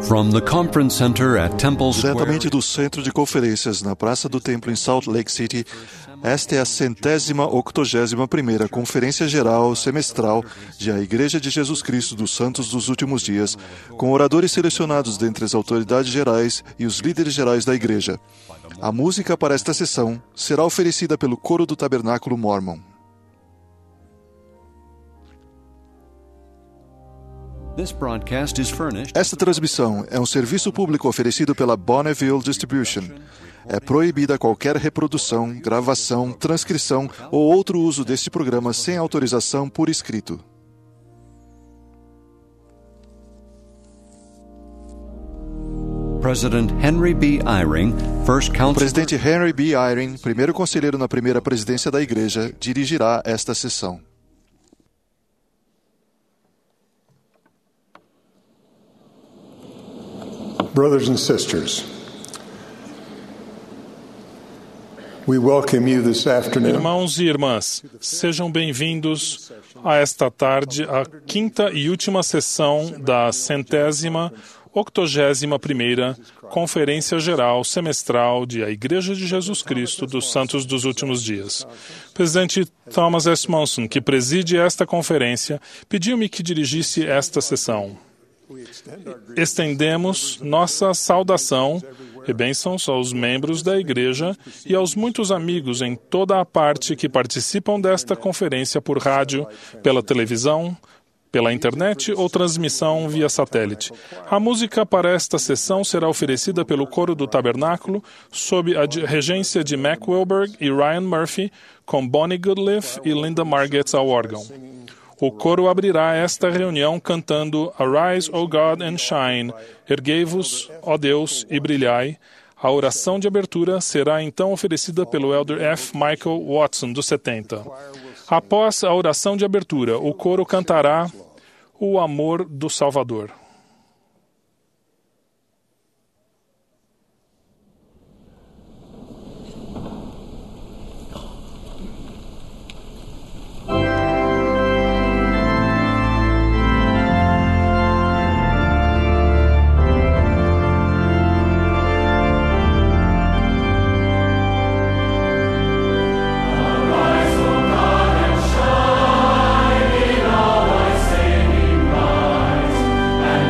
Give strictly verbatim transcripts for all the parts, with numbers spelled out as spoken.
From the Conference Center at Temple Square. Diretamente do Centro de Conferências na Praça do Templo em Salt Lake City, esta é a centésima octogésima primeira Conferência Geral Semestral de A Igreja de Jesus Cristo dos Santos dos Últimos Dias, com oradores selecionados dentre as autoridades gerais e os líderes gerais da Igreja. A música para esta sessão será oferecida pelo Coro do Tabernáculo Mormon. Esta transmissão é um serviço público oferecido pela Bonneville Distribution. É proibida qualquer reprodução, gravação, transcrição ou outro uso deste programa sem autorização por escrito. President Henry B. Eyring, first O presidente Henry B. Eyring, primeiro conselheiro na primeira presidência da Igreja, dirigirá esta sessão. Brothers and sisters, we welcome you this afternoon. Irmãos e irmãs, sejam bem-vindos a esta tarde, a quinta e última sessão da centésima octogésima primeira Conferência Geral Semestral de A Igreja de Jesus Cristo dos Santos dos Últimos Dias. O presidente Thomas S. Monson, que preside esta conferência, pediu-me que dirigisse esta sessão. Estendemos nossa saudação e bênçãos aos membros da Igreja e aos muitos amigos em toda a parte que participam desta conferência por rádio, pela televisão, pela internet ou transmissão via satélite. A música para esta sessão será oferecida pelo Coro do Tabernáculo, sob a regência de Mac Wilberg e Ryan Murphy, com Bonnie Goodliff e Linda Margetts ao órgão. O coro abrirá esta reunião cantando Arise, O God, and Shine, Erguei-vos, ó Deus, e brilhai. A oração de abertura será então oferecida pelo Elder F. Michael Watson, dos setenta. Após a oração de abertura, o coro cantará O Amor do Salvador. And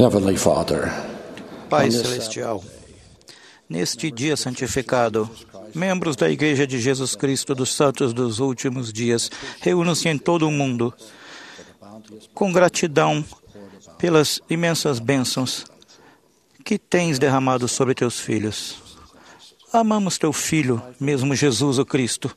Heavenly Father, Pai Celestial, neste dia santificado, membros da Igreja de Jesus Cristo dos Santos dos Últimos Dias reúnem-se em todo o mundo com gratidão pelas imensas bênçãos que tens derramado sobre teus filhos. Amamos teu Filho, mesmo Jesus o Cristo,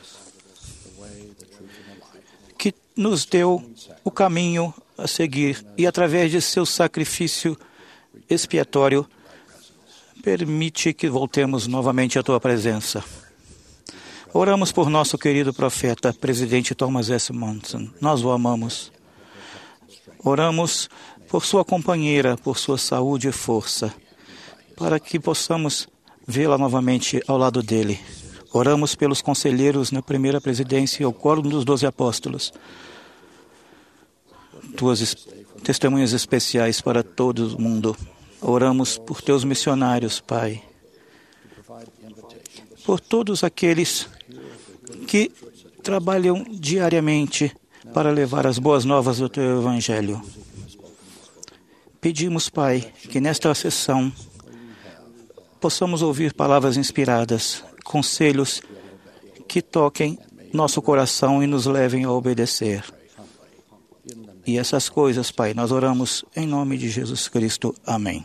que nos deu o caminho a seguir e, através de seu sacrifício expiatório, permite que voltemos novamente à tua presença. Oramos por nosso querido profeta, presidente Thomas S. Monson. Nós o amamos. Oramos por sua companheira, por sua saúde e força, para que possamos vê-la novamente ao lado dele. Oramos pelos conselheiros na primeira presidência e o quórum dos doze apóstolos. Tuas es- testemunhas especiais para todo o mundo. Oramos por teus missionários, Pai. Por todos aqueles que trabalham diariamente para levar as boas novas do teu Evangelho. Pedimos, Pai, que nesta sessão possamos ouvir palavras inspiradas, conselhos que toquem nosso coração e nos levem a obedecer. E essas coisas, Pai, nós oramos em nome de Jesus Cristo. Amém.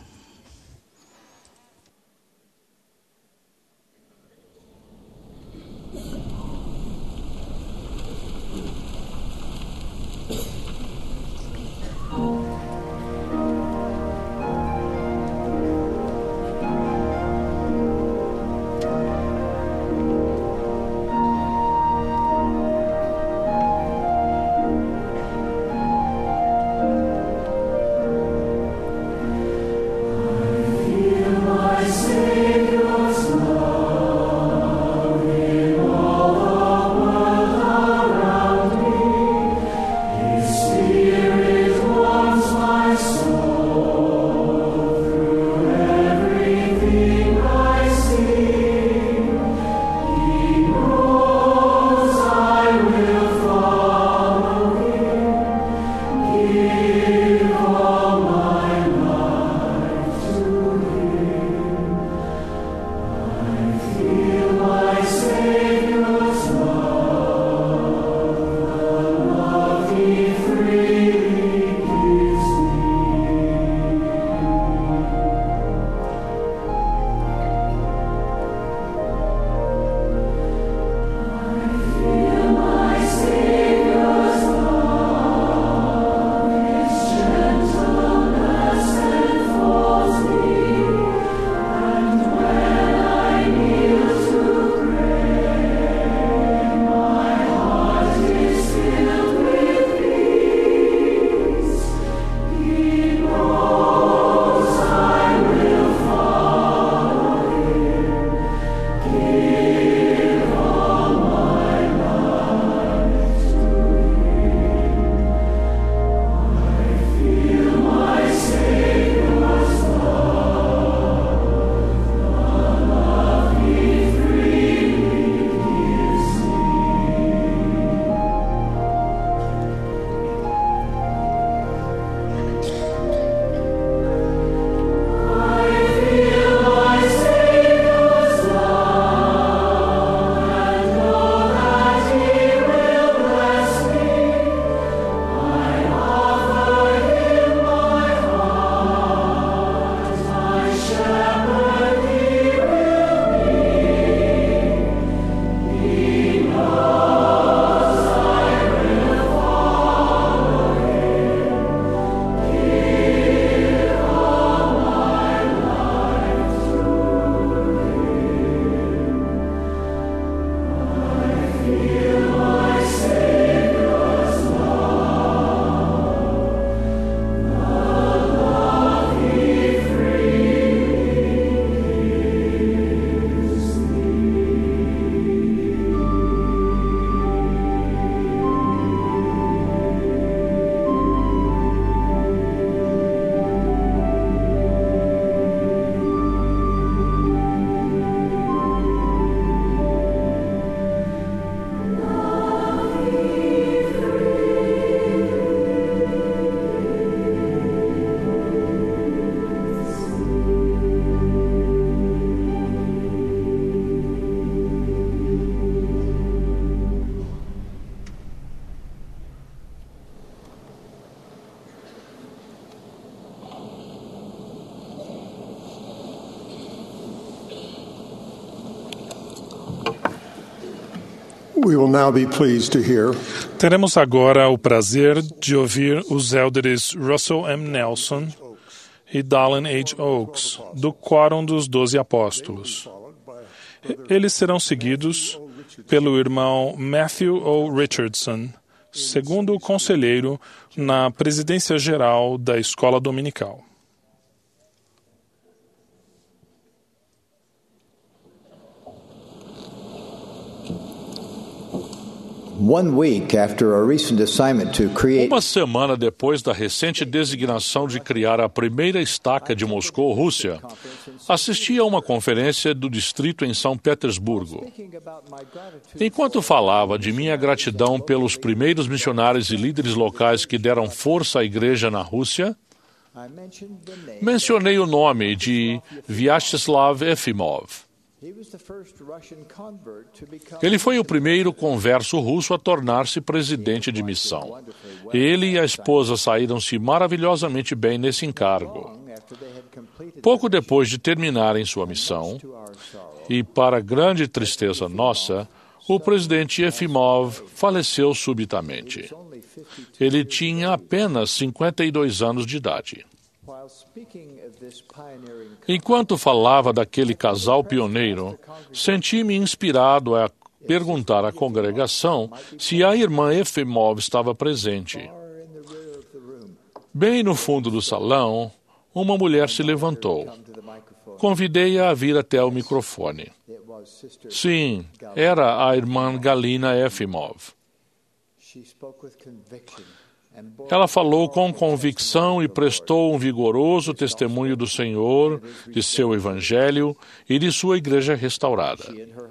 We will now be pleased to hear Teremos agora o prazer de ouvir os élderes Russell M. Nelson e Dallin H. Oaks, do Quórum dos Doze Apóstolos. Eles serão seguidos pelo irmão Matthew O. Richardson, segundo conselheiro na presidência geral da Escola Dominical. Uma semana depois da recente designação de criar a primeira estaca de Moscou, Rússia, assisti a uma conferência do distrito em São Petersburgo. Enquanto falava de minha gratidão pelos primeiros missionários e líderes locais que deram força à igreja na Rússia, mencionei o nome de Vyacheslav Efimov. Ele foi o primeiro converso russo a tornar-se presidente de missão. Ele e a esposa saíram-se maravilhosamente bem nesse encargo. Pouco depois de terminarem sua missão, e para grande tristeza nossa, o presidente Efimov faleceu subitamente. Ele tinha apenas cinquenta e dois anos de idade. Enquanto falava daquele casal pioneiro, senti-me inspirado a perguntar à congregação se a irmã Efimov estava presente. Bem no fundo do salão, uma mulher se levantou. Convidei-a a vir até o microfone. Sim, era a irmã Galina Efimov. Ela falou com convicção e prestou um vigoroso testemunho do Senhor, de seu Evangelho e de sua igreja restaurada.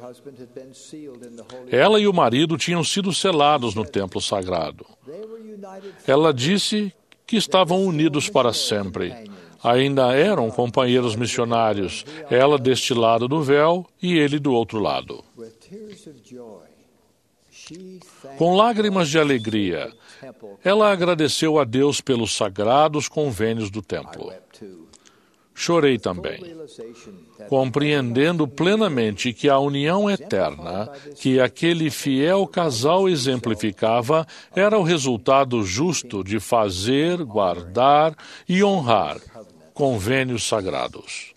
Ela e o marido tinham sido selados no templo sagrado. Ela disse que estavam unidos para sempre. Ainda eram companheiros missionários, ela deste lado do véu e ele do outro lado. Com lágrimas de alegria, ela agradeceu a Deus pelos sagrados convênios do templo. Chorei também, compreendendo plenamente que a união eterna que aquele fiel casal exemplificava era o resultado justo de fazer, guardar e honrar convênios sagrados.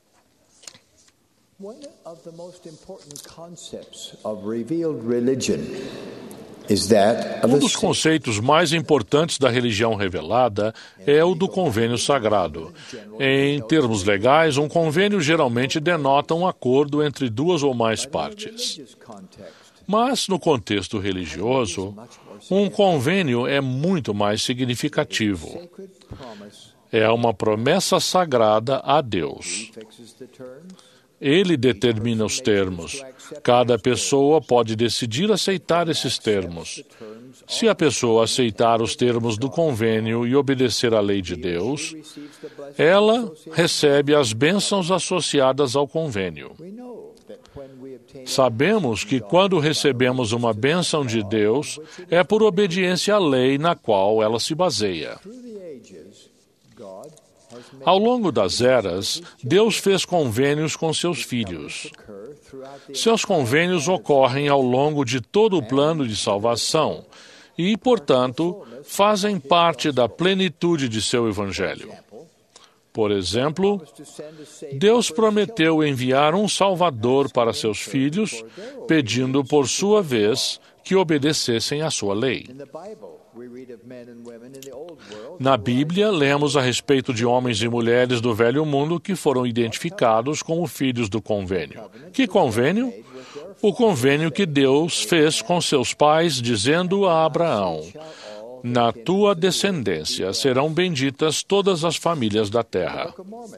One of the most important concepts of revealed religion is that of Um dos conceitos mais importantes da religião revelada é o do convênio sagrado. Em termos legais, um convênio geralmente denota um acordo entre duas ou mais partes. Mas, no contexto religioso, um convênio é muito mais significativo. É uma promessa sagrada a Deus. Ele determina os termos. Cada pessoa pode decidir aceitar esses termos. Se a pessoa aceitar os termos do convênio e obedecer à lei de Deus, ela recebe as bênçãos associadas ao convênio. Sabemos que quando recebemos uma bênção de Deus, é por obediência à lei na qual ela se baseia. Ao longo das eras, Deus fez convênios com seus filhos. Seus convênios ocorrem ao longo de todo o plano de salvação e, portanto, fazem parte da plenitude de seu Evangelho. Por exemplo, Deus prometeu enviar um Salvador para seus filhos, pedindo, por sua vez, que obedecessem à sua lei. Na Bíblia, lemos a respeito de homens e mulheres do Velho Mundo que foram identificados como filhos do convênio. Que convênio? O convênio que Deus fez com seus pais, dizendo a Abraão: na tua descendência serão benditas todas as famílias da terra.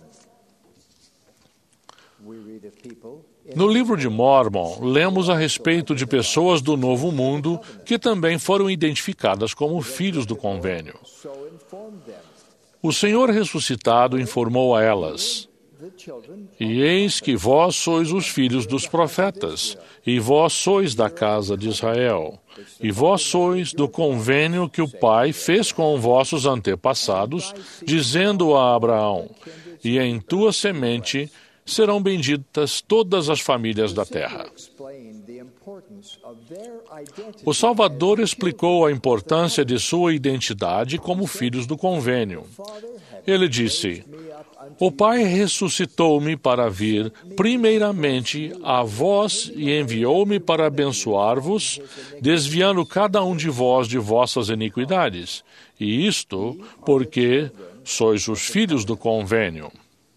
No livro de Mórmon, lemos a respeito de pessoas do Novo Mundo que também foram identificadas como filhos do convênio. O Senhor ressuscitado informou a elas: e eis que vós sois os filhos dos profetas, e vós sois da casa de Israel, e vós sois do convênio que o Pai fez com vossos antepassados, dizendo a Abraão: e em tua semente serão benditas todas as famílias da terra. O Salvador explicou a importância de sua identidade como filhos do convênio. Ele disse: "O Pai ressuscitou-me para vir, primeiramente, a vós e enviou-me para abençoar-vos, desviando cada um de vós de vossas iniquidades. E isto porque sois os filhos do convênio."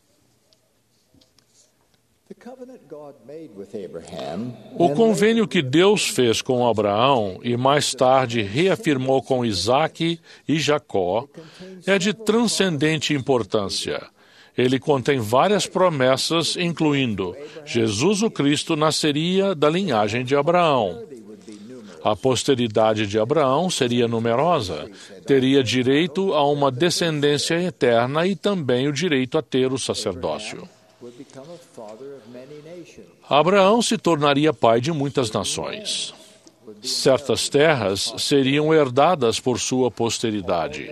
O convênio que Deus fez com Abraão e mais tarde reafirmou com Isaque e Jacó é de transcendente importância. Ele contém várias promessas, incluindo: Jesus o Cristo nasceria da linhagem de Abraão. A posteridade de Abraão seria numerosa, teria direito a uma descendência eterna e também o direito a ter o sacerdócio. Abraão se tornaria pai de muitas nações. Certas terras seriam herdadas por sua posteridade.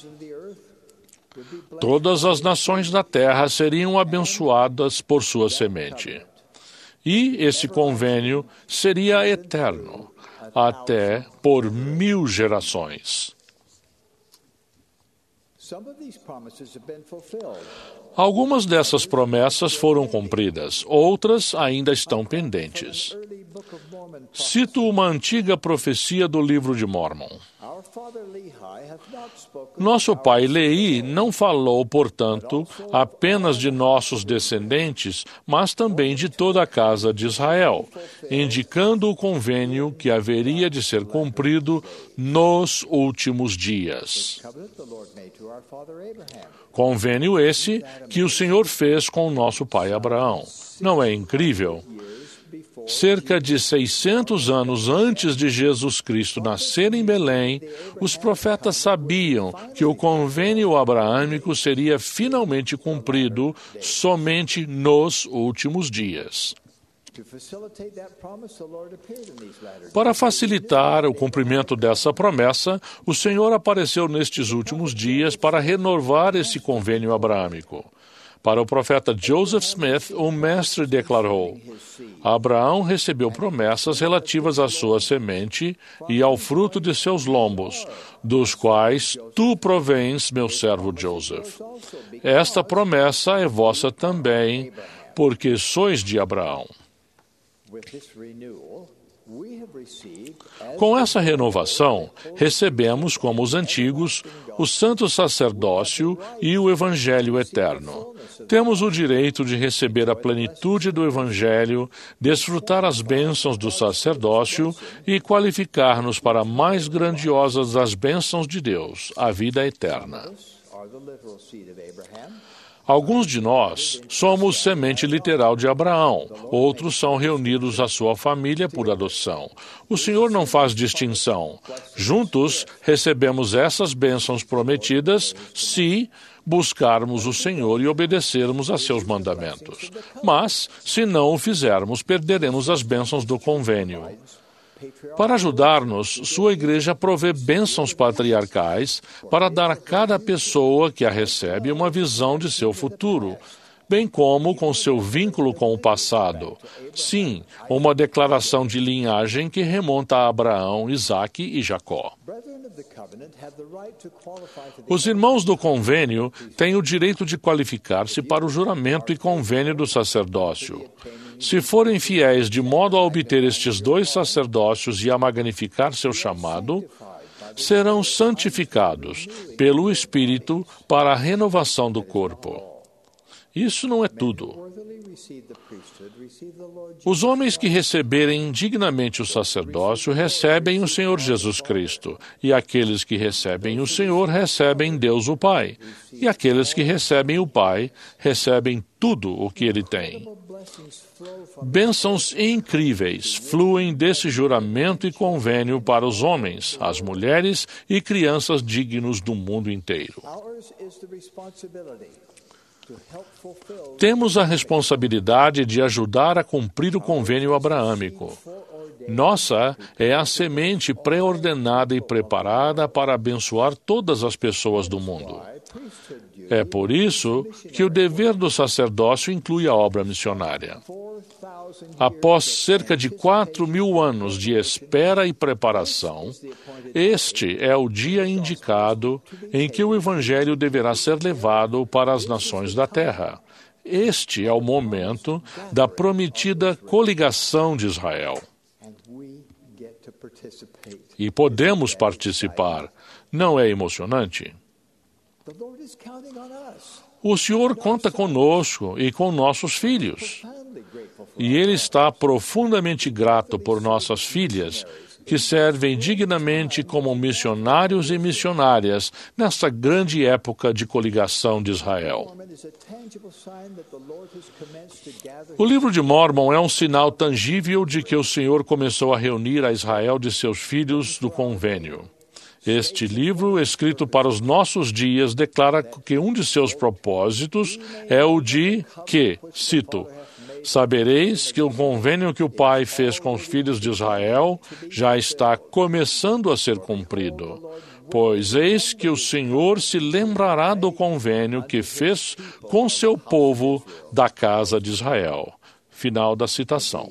Todas as nações da terra seriam abençoadas por sua semente. E esse convênio seria eterno, até por mil gerações. Algumas dessas promessas foram cumpridas, outras ainda estão pendentes. Cito uma antiga profecia do livro de Mórmon. Nosso pai Lehi não falou, portanto, apenas de nossos descendentes, mas também de toda a casa de Israel, indicando o convênio que haveria de ser cumprido nos últimos dias. Convênio esse que o Senhor fez com o nosso pai Abraão. Não é incrível? Cerca de seiscentos anos antes de Jesus Cristo nascer em Belém, os profetas sabiam que o convênio abraâmico seria finalmente cumprido somente nos últimos dias. Para facilitar o cumprimento dessa promessa, o Senhor apareceu nestes últimos dias para renovar esse convênio abraâmico. Para o profeta Joseph Smith, o mestre declarou: Abraão recebeu promessas relativas à sua semente e ao fruto de seus lombos, dos quais tu provens, meu servo Joseph. Esta promessa é vossa também, porque sois de Abraão. Com essa renovação, recebemos, como os antigos, o santo sacerdócio e o evangelho eterno. Temos o direito de receber a plenitude do evangelho, desfrutar as bênçãos do sacerdócio e qualificar-nos para a mais grandiosas das bênçãos de Deus, a vida eterna. Alguns de nós somos semente literal de Abraão, outros são reunidos à sua família por adoção. O Senhor não faz distinção. Juntos recebemos essas bênçãos prometidas se buscarmos o Senhor e obedecermos a seus mandamentos. Mas, se não o fizermos, perderemos as bênçãos do convênio. Para ajudar-nos, sua igreja provê bênçãos patriarcais para dar a cada pessoa que a recebe uma visão de seu futuro, bem como com seu vínculo com o passado. Sim, uma declaração de linhagem que remonta a Abraão, Isaque e Jacó. Os irmãos do convênio têm o direito de qualificar-se para o juramento e convênio do sacerdócio. Se forem fiéis de modo a obter estes dois sacerdócios e a magnificar seu chamado, serão santificados pelo Espírito para a renovação do corpo. Isso não é tudo. Os homens que receberem dignamente o sacerdócio recebem o Senhor Jesus Cristo, e aqueles que recebem o Senhor recebem Deus o Pai, e aqueles que recebem o Pai recebem tudo o que Ele tem. Bênçãos incríveis fluem desse juramento e convênio para os homens, as mulheres e crianças dignos do mundo inteiro. Temos a responsabilidade de ajudar a cumprir o convênio abraâmico. Nossa é a semente pré-ordenada e preparada para abençoar todas as pessoas do mundo. É por isso que o dever do sacerdócio inclui a obra missionária. Após cerca de quatro mil anos de espera e preparação, este é o dia indicado em que o Evangelho deverá ser levado para as nações da terra. Este é o momento da prometida coligação de Israel. E podemos participar. Não é emocionante? O Senhor conta conosco e com nossos filhos. E Ele está profundamente grato por nossas filhas, que servem dignamente como missionários e missionárias nesta grande época de coligação de Israel. O livro de Mórmon é um sinal tangível de que o Senhor começou a reunir a Israel de seus filhos do convênio. Este livro, escrito para os nossos dias, declara que um de seus propósitos é o de que, cito, sabereis que o convênio que o Pai fez com os filhos de Israel já está começando a ser cumprido. Pois eis que o Senhor se lembrará do convênio que fez com seu povo da casa de Israel. Final da citação.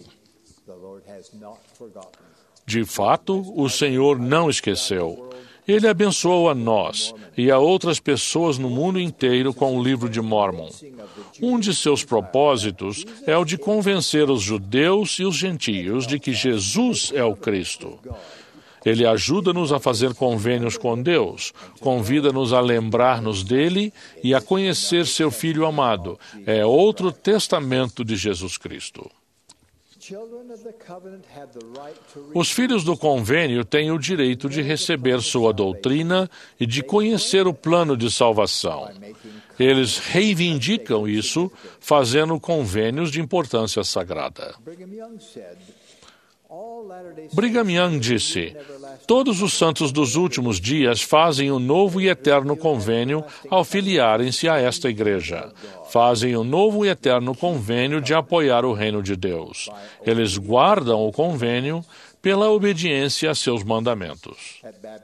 De fato, o Senhor não esqueceu. Ele abençoou a nós e a outras pessoas no mundo inteiro com o livro de Mórmon. Um de seus propósitos é o de convencer os judeus e os gentios de que Jesus é o Cristo. Ele ajuda-nos a fazer convênios com Deus, convida-nos a lembrar-nos dele e a conhecer seu Filho amado. É outro testamento de Jesus Cristo. Os filhos do convênio têm o direito de receber sua doutrina e de conhecer o plano de salvação. Eles reivindicam isso, fazendo convênios de importância sagrada. Brigham Young disse: todos os santos dos últimos dias fazem um novo e eterno convênio ao filiarem-se a esta igreja. Fazem um novo e eterno convênio de apoiar o reino de Deus. Eles guardam o convênio pela obediência a seus mandamentos.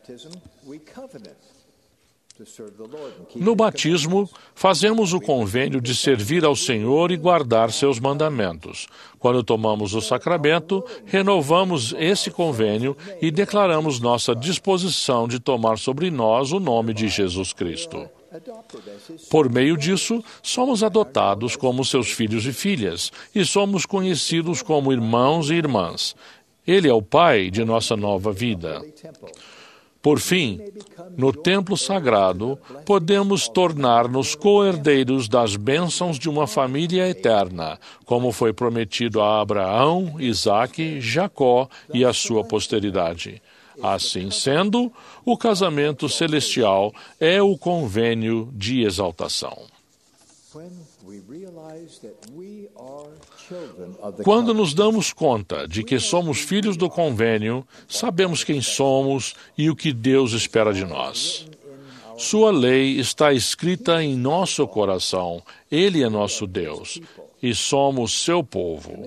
No batismo, fazemos o convênio de servir ao Senhor e guardar seus mandamentos. Quando tomamos o sacramento, renovamos esse convênio e declaramos nossa disposição de tomar sobre nós o nome de Jesus Cristo. Por meio disso, somos adotados como seus filhos e filhas e somos conhecidos como irmãos e irmãs. Ele é o Pai de nossa nova vida. Por fim, no templo sagrado, podemos tornar-nos co-herdeiros das bênçãos de uma família eterna, como foi prometido a Abraão, Isaque, Jacó e a sua posteridade. Assim sendo, o casamento celestial é o convênio de exaltação. Quando nos damos conta de que somos filhos do convênio, sabemos quem somos e o que Deus espera de nós. Sua lei está escrita em nosso coração. Ele é nosso Deus e somos seu povo.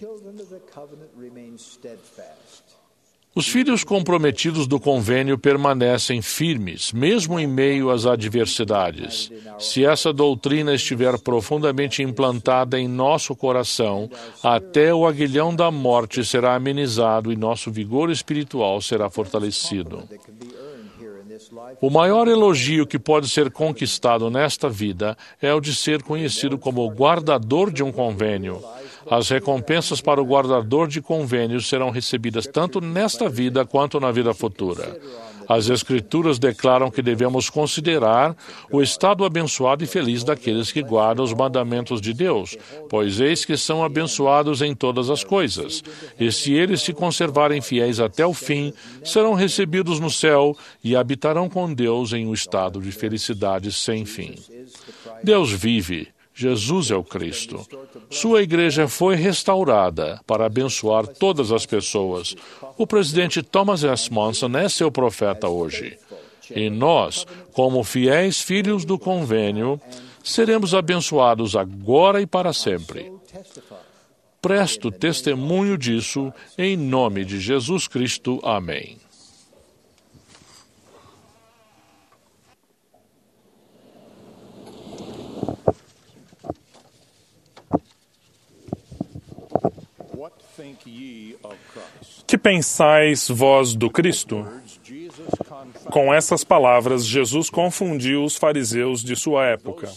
Os filhos comprometidos do convênio permanecem firmes, mesmo em meio às adversidades. Se essa doutrina estiver profundamente implantada em nosso coração, até o aguilhão da morte será amenizado e nosso vigor espiritual será fortalecido. O maior elogio que pode ser conquistado nesta vida é o de ser conhecido como o guardador de um convênio. As recompensas para o guardador de convênios serão recebidas tanto nesta vida quanto na vida futura. As Escrituras declaram que devemos considerar o estado abençoado e feliz daqueles que guardam os mandamentos de Deus, pois eis que são abençoados em todas as coisas. E se eles se conservarem fiéis até o fim, serão recebidos no céu e habitarão com Deus em um estado de felicidade sem fim. Deus vive. Jesus é o Cristo. Sua igreja foi restaurada para abençoar todas as pessoas. O presidente Thomas S. Monson é seu profeta hoje. E nós, como fiéis filhos do convênio, seremos abençoados agora e para sempre. Presto testemunho disso em nome de Jesus Cristo. Amém. Que pensais vós do Cristo? Com essas palavras, Jesus confundiu os fariseus de sua época.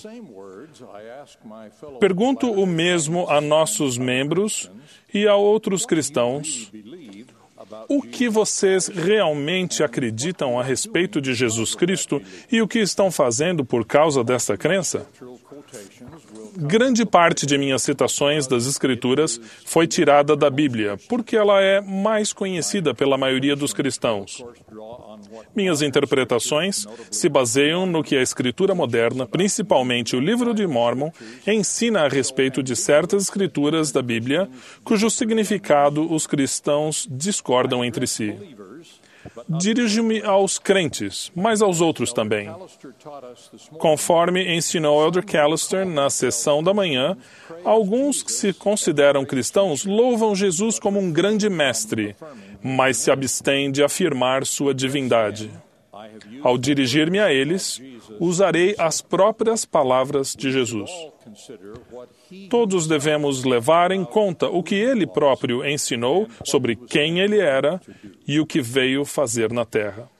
Pergunto o mesmo a nossos membros e a outros cristãos. O que vocês realmente acreditam a respeito de Jesus Cristo e o que estão fazendo por causa dessa crença? Grande parte de minhas citações das Escrituras foi tirada da Bíblia, porque ela é mais conhecida pela maioria dos cristãos. Minhas interpretações se baseiam no que a Escritura moderna, principalmente o Livro de Mórmon, ensina a respeito de certas escrituras da Bíblia, cujo significado os cristãos discordam entre si. Dirijo-me aos crentes, mas aos outros também. Conforme ensinou Elder Callister na sessão da manhã, alguns que se consideram cristãos louvam Jesus como um grande mestre, mas se abstêm de afirmar sua divindade. Ao dirigir-me a eles, usarei as próprias palavras de Jesus. Todos devemos levar em conta o que ele próprio ensinou sobre quem ele era e o que veio fazer na terra.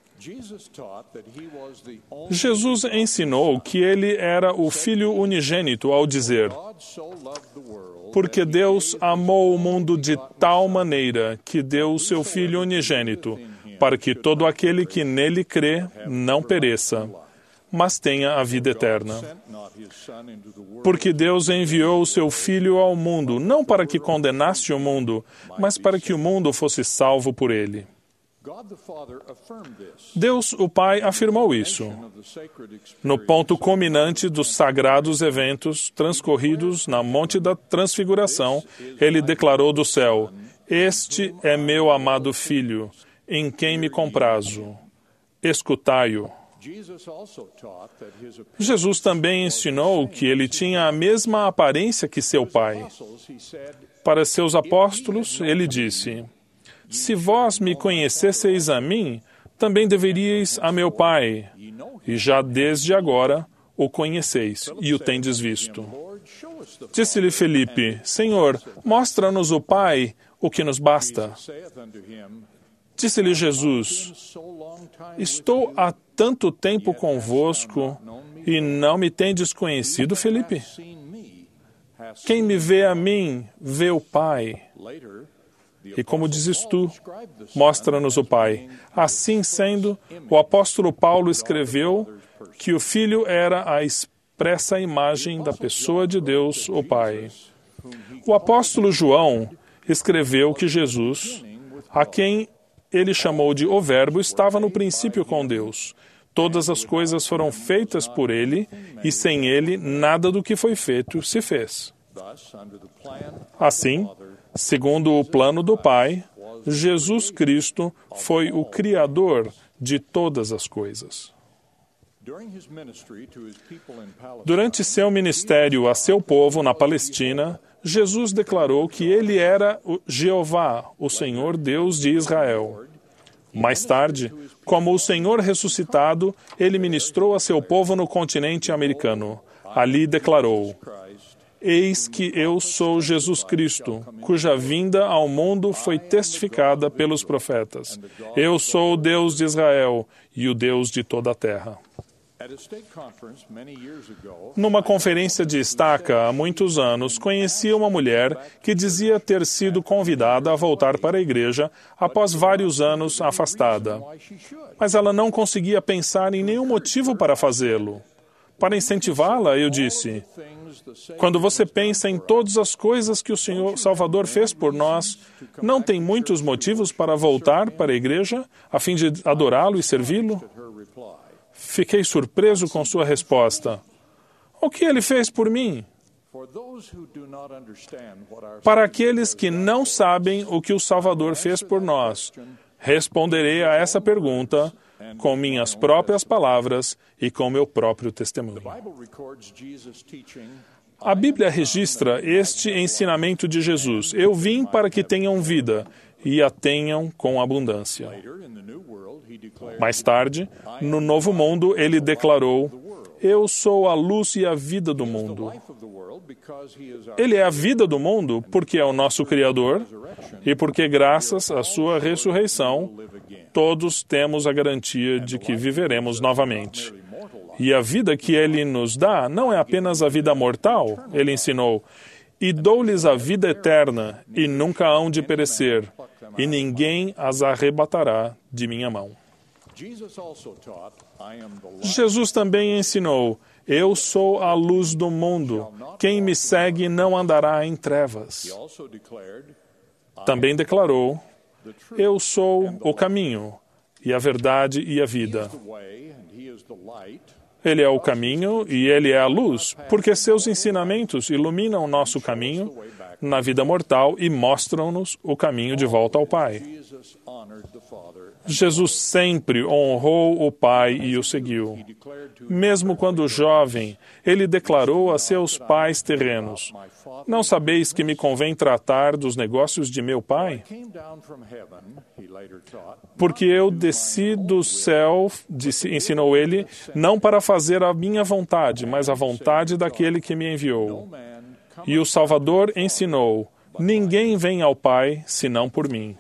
Jesus ensinou que ele era o Filho unigênito ao dizer: porque Deus amou o mundo de tal maneira que deu o seu Filho unigênito, para que todo aquele que nele crê não pereça, mas tenha a vida eterna. Porque Deus enviou o seu Filho ao mundo, não para que condenasse o mundo, mas para que o mundo fosse salvo por ele. Deus, o Pai, afirmou isso no ponto culminante dos sagrados eventos transcorridos na Monte da Transfiguração. Ele declarou do céu: este é meu amado Filho, em quem me comprazo. Escutai-o. Jesus também ensinou que ele tinha a mesma aparência que seu Pai. Para seus apóstolos, ele disse: se vós me conhecesseis a mim, também deveríeis a meu Pai, e já desde agora o conheceis e o tendes visto. Disse-lhe Felipe: Senhor, mostra-nos o Pai, o que nos basta. Disse-lhe Jesus: estou há tanto tempo convosco e não me tendes conhecido, Felipe? Quem me vê a mim, vê o Pai. E como dizes tu, mostra-nos o Pai. Assim sendo, o apóstolo Paulo escreveu que o Filho era a expressa imagem da pessoa de Deus, o Pai. O apóstolo João escreveu que Jesus, a quem ele chamou de o Verbo, estava no princípio com Deus. Todas as coisas foram feitas por ele, e sem ele, nada do que foi feito se fez. Assim, segundo o plano do Pai, Jesus Cristo foi o Criador de todas as coisas. Durante seu ministério a seu povo na Palestina, Jesus declarou que ele era o Jeová, o Senhor Deus de Israel. Mais tarde, como o Senhor ressuscitado, ele ministrou a seu povo no continente americano. Ali declarou: eis que eu sou Jesus Cristo, cuja vinda ao mundo foi testificada pelos profetas. Eu sou o Deus de Israel e o Deus de toda a terra. Numa conferência de estaca há muitos anos, conheci uma mulher que dizia ter sido convidada a voltar para a igreja após vários anos afastada. Mas ela não conseguia pensar em nenhum motivo para fazê-lo. Para incentivá-la, eu disse: quando você pensa em todas as coisas que o Senhor Salvador fez por nós, não tem muitos motivos para voltar para a igreja a fim de adorá-lo e servi-lo? Fiquei surpreso com sua resposta. O que ele fez por mim? Para aqueles que não sabem o que o Salvador fez por nós, responderei a essa pergunta com minhas próprias palavras e com meu próprio testemunho. A Bíblia registra este ensinamento de Jesus: eu vim para que tenham vida e a tenham com abundância. Mais tarde, no Novo Mundo, ele declarou: eu sou a luz e a vida do mundo. Ele é a vida do mundo porque é o nosso Criador e porque, graças à sua ressurreição, todos temos a garantia de que viveremos novamente. E a vida que ele nos dá não é apenas a vida mortal, ele ensinou, e dou-lhes a vida eterna, e nunca hão de perecer, e ninguém as arrebatará de minha mão. Jesus também ensinou: eu sou a luz do mundo. Quem me segue não andará em trevas. Também declarou: eu sou o caminho, e a verdade e a vida. Ele é o caminho e ele é a luz, porque seus ensinamentos iluminam nosso caminho na vida mortal e mostram-nos o caminho de volta ao Pai. Jesus sempre honrou o Pai e o seguiu. Mesmo quando jovem, ele declarou a seus pais terrenos: não sabeis que me convém tratar dos negócios de meu Pai? Porque eu desci do céu, disse, ensinou ele, não para fazer a minha vontade, mas a vontade daquele que me enviou. E o Salvador ensinou: ninguém vem ao Pai senão por mim.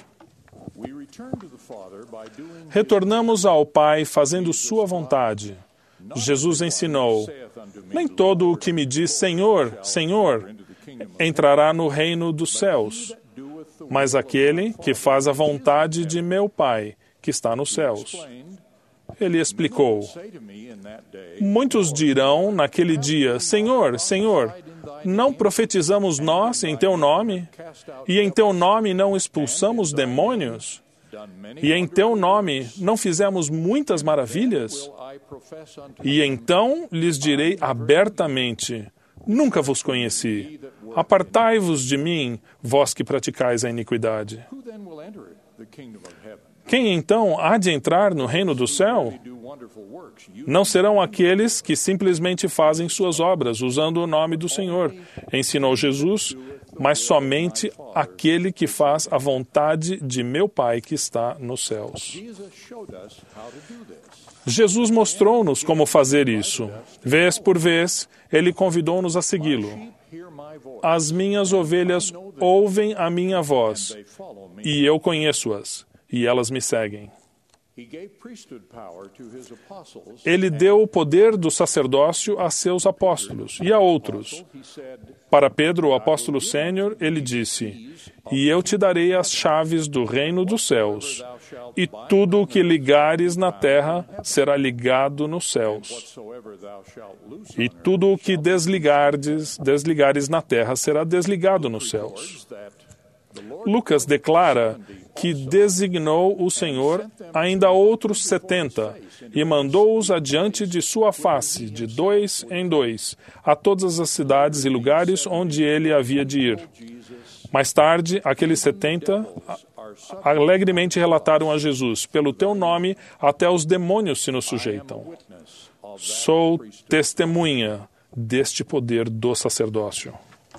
Retornamos ao Pai fazendo sua vontade. Jesus ensinou: nem todo o que me diz Senhor, Senhor, entrará no reino dos céus, mas aquele que faz a vontade de meu Pai, que está nos céus. Ele explicou: muitos dirão naquele dia: Senhor, Senhor, não profetizamos nós em teu nome? E em teu nome não expulsamos demônios? E em teu nome não fizemos muitas maravilhas? E então lhes direi abertamente: nunca vos conheci. Apartai-vos de mim, vós que praticais a iniquidade. Quem então há de entrar no reino do céu? Não serão aqueles que simplesmente fazem suas obras, usando o nome do Senhor, ensinou Jesus, mas somente aquele que faz a vontade de meu Pai que está nos céus. Jesus mostrou-nos como fazer isso. Vez por vez, ele convidou-nos a segui-lo. As minhas ovelhas ouvem a minha voz, e eu conheço-as, e elas me seguem. Ele deu o poder do sacerdócio a seus apóstolos e a outros. Para Pedro, o apóstolo sênior, ele disse: e eu te darei as chaves do reino dos céus, e tudo o que ligares na terra será ligado nos céus, e tudo o que desligares, desligares na terra será desligado nos céus. Lucas declara que designou o Senhor ainda outros setenta e mandou-os adiante de sua face, de dois em dois, a todas as cidades e lugares onde ele havia de ir. Mais tarde, aqueles setenta alegremente relataram a Jesus: pelo teu nome até os demônios se nos sujeitam. Sou testemunha deste poder do sacerdócio.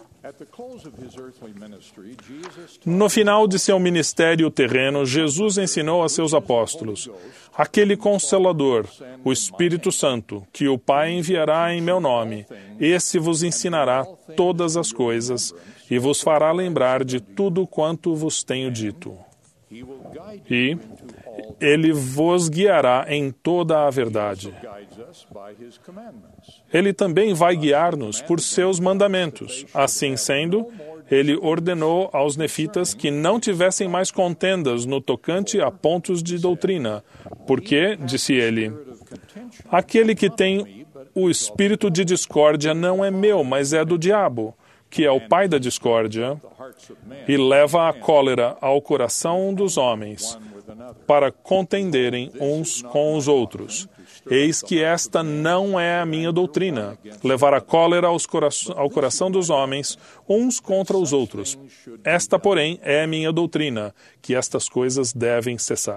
No final de seu ministério terreno, Jesus ensinou a seus apóstolos: aquele Consolador, o Espírito Santo, que o Pai enviará em meu nome, esse vos ensinará todas as coisas e vos fará lembrar de tudo quanto vos tenho dito. E ele vos guiará em toda a verdade. Ele também vai guiar-nos por seus mandamentos. Assim sendo, ele ordenou aos nefitas que não tivessem mais contendas no tocante a pontos de doutrina, porque, disse ele, aquele que tem o espírito de discórdia não é meu, mas é do diabo, que é o pai da discórdia, e leva a cólera ao coração dos homens, para contenderem uns com os outros. Eis que esta não é a minha doutrina, levar a cólera aos cora- ao coração dos homens, uns contra os outros. Esta, porém, é a minha doutrina, que estas coisas devem cessar.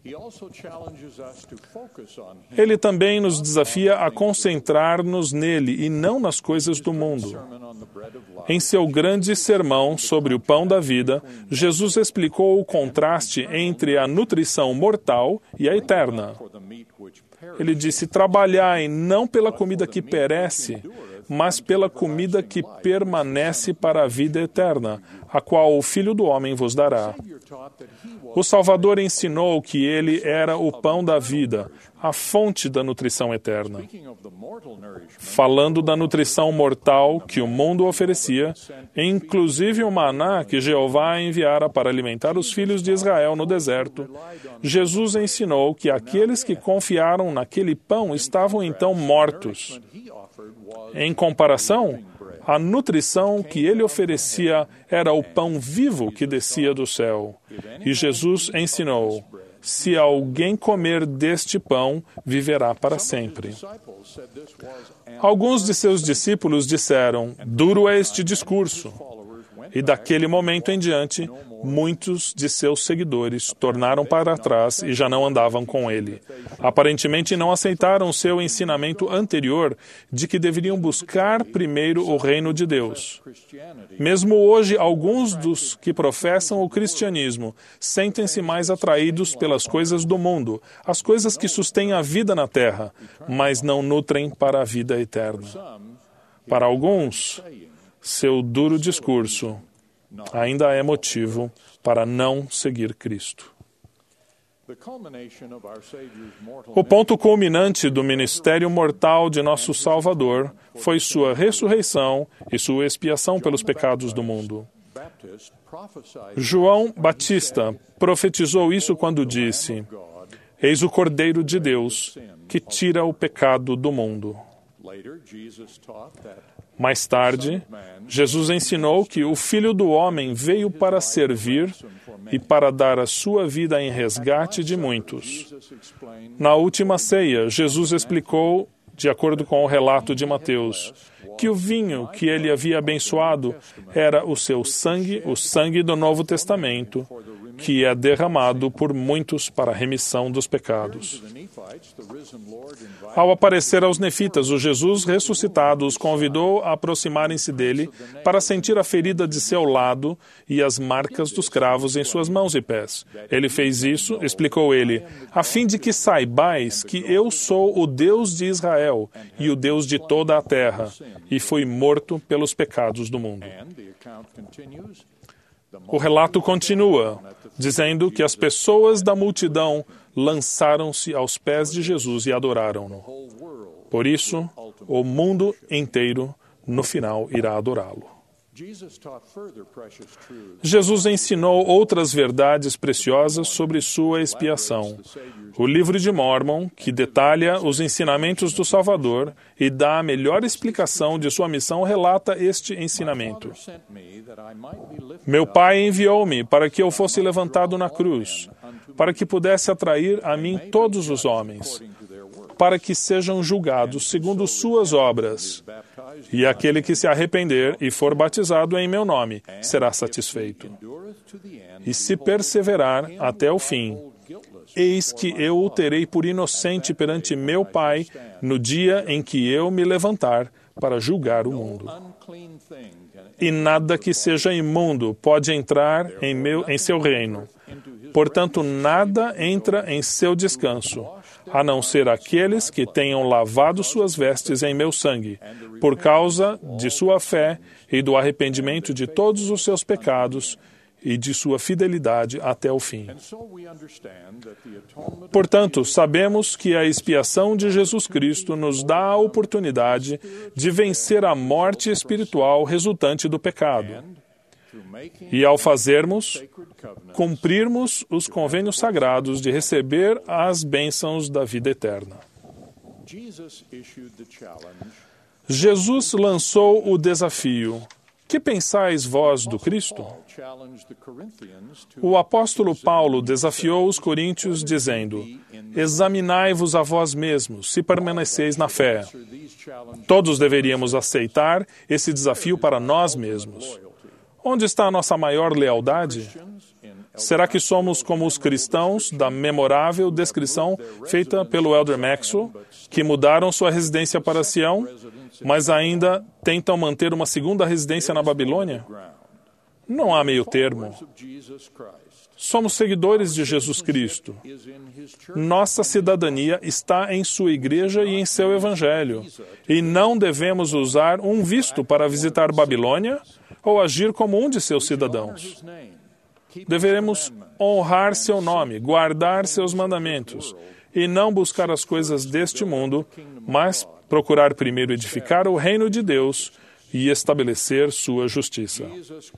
Ele também nos desafia a concentrar-nos nele e não nas coisas do mundo. Em seu grande sermão sobre o pão da vida, Jesus explicou o contraste entre a nutrição mortal e a eterna. Ele disse: trabalhai não pela comida que perece, mas pela comida que permanece para a vida eterna, a qual o Filho do Homem vos dará. O Salvador ensinou que ele era o pão da vida, a fonte da nutrição eterna. Falando da nutrição mortal que o mundo oferecia, inclusive o maná que Jeová enviara para alimentar os filhos de Israel no deserto, Jesus ensinou que aqueles que confiaram naquele pão estavam então mortos. Em comparação, a nutrição que ele oferecia era o pão vivo que descia do céu. E Jesus ensinou: se alguém comer deste pão, viverá para sempre. Alguns de seus discípulos disseram: duro é este discurso. E daquele momento em diante, muitos de seus seguidores tornaram para trás e já não andavam com ele. Aparentemente não aceitaram seu ensinamento anterior de que deveriam buscar primeiro o reino de Deus. Mesmo hoje, alguns dos que professam o cristianismo sentem-se mais atraídos pelas coisas do mundo, as coisas que sustêm a vida na terra, mas não nutrem para a vida eterna. Para alguns, seu duro discurso ainda é motivo para não seguir Cristo. O ponto culminante do ministério mortal de nosso Salvador foi sua ressurreição e sua expiação pelos pecados do mundo. João Batista profetizou isso quando disse: eis o Cordeiro de Deus que tira o pecado do mundo. Mais tarde, Jesus ensinou que o Filho do Homem veio para servir e para dar a sua vida em resgate de muitos. Na última ceia, Jesus explicou, de acordo com o relato de Mateus, que o vinho que ele havia abençoado era o seu sangue, o sangue do Novo Testamento, que é derramado por muitos para a remissão dos pecados. Ao aparecer aos nefitas, o Jesus ressuscitado os convidou a aproximarem-se dele para sentir a ferida de seu lado e as marcas dos cravos em suas mãos e pés. Ele fez isso, explicou ele, a fim de que saibais que eu sou o Deus de Israel e o Deus de toda a terra, e fui morto pelos pecados do mundo. O relato continua, dizendo que as pessoas da multidão lançaram-se aos pés de Jesus e adoraram-no. Por isso, o mundo inteiro, no final, irá adorá-lo. Jesus ensinou outras verdades preciosas sobre sua expiação. O livro de Mórmon, que detalha os ensinamentos do Salvador e dá a melhor explicação de sua missão, relata este ensinamento. Meu Pai enviou-me para que eu fosse levantado na cruz, para que pudesse atrair a mim todos os homens, para que sejam julgados segundo suas obras. E aquele que se arrepender e for batizado em meu nome será satisfeito. E se perseverar até o fim, eis que eu o terei por inocente perante meu Pai no dia em que eu me levantar para julgar o mundo. E nada que seja imundo pode entrar em, meu, em seu reino. Portanto, nada entra em seu descanso, a não ser aqueles que tenham lavado suas vestes em meu sangue, por causa de sua fé e do arrependimento de todos os seus pecados e de sua fidelidade até o fim. Portanto, sabemos que a expiação de Jesus Cristo nos dá a oportunidade de vencer a morte espiritual resultante do pecado. E ao fazermos, cumprirmos os convênios sagrados de receber as bênçãos da vida eterna. Jesus lançou o desafio: que pensais vós do Cristo? O apóstolo Paulo desafiou os coríntios dizendo: examinai-vos a vós mesmos, se permaneceis na fé. Todos deveríamos aceitar esse desafio para nós mesmos. Onde está a nossa maior lealdade? Será que somos como os cristãos da memorável descrição feita pelo Elder Maxwell, que mudaram sua residência para Sião, mas ainda tentam manter uma segunda residência na Babilônia? Não há meio termo. Somos seguidores de Jesus Cristo. Nossa cidadania está em sua igreja e em seu evangelho. E não devemos usar um visto para visitar Babilônia ou agir como um de seus cidadãos. Deveremos honrar seu nome, guardar seus mandamentos e não buscar as coisas deste mundo, mas procurar primeiro edificar o reino de Deus e estabelecer sua justiça.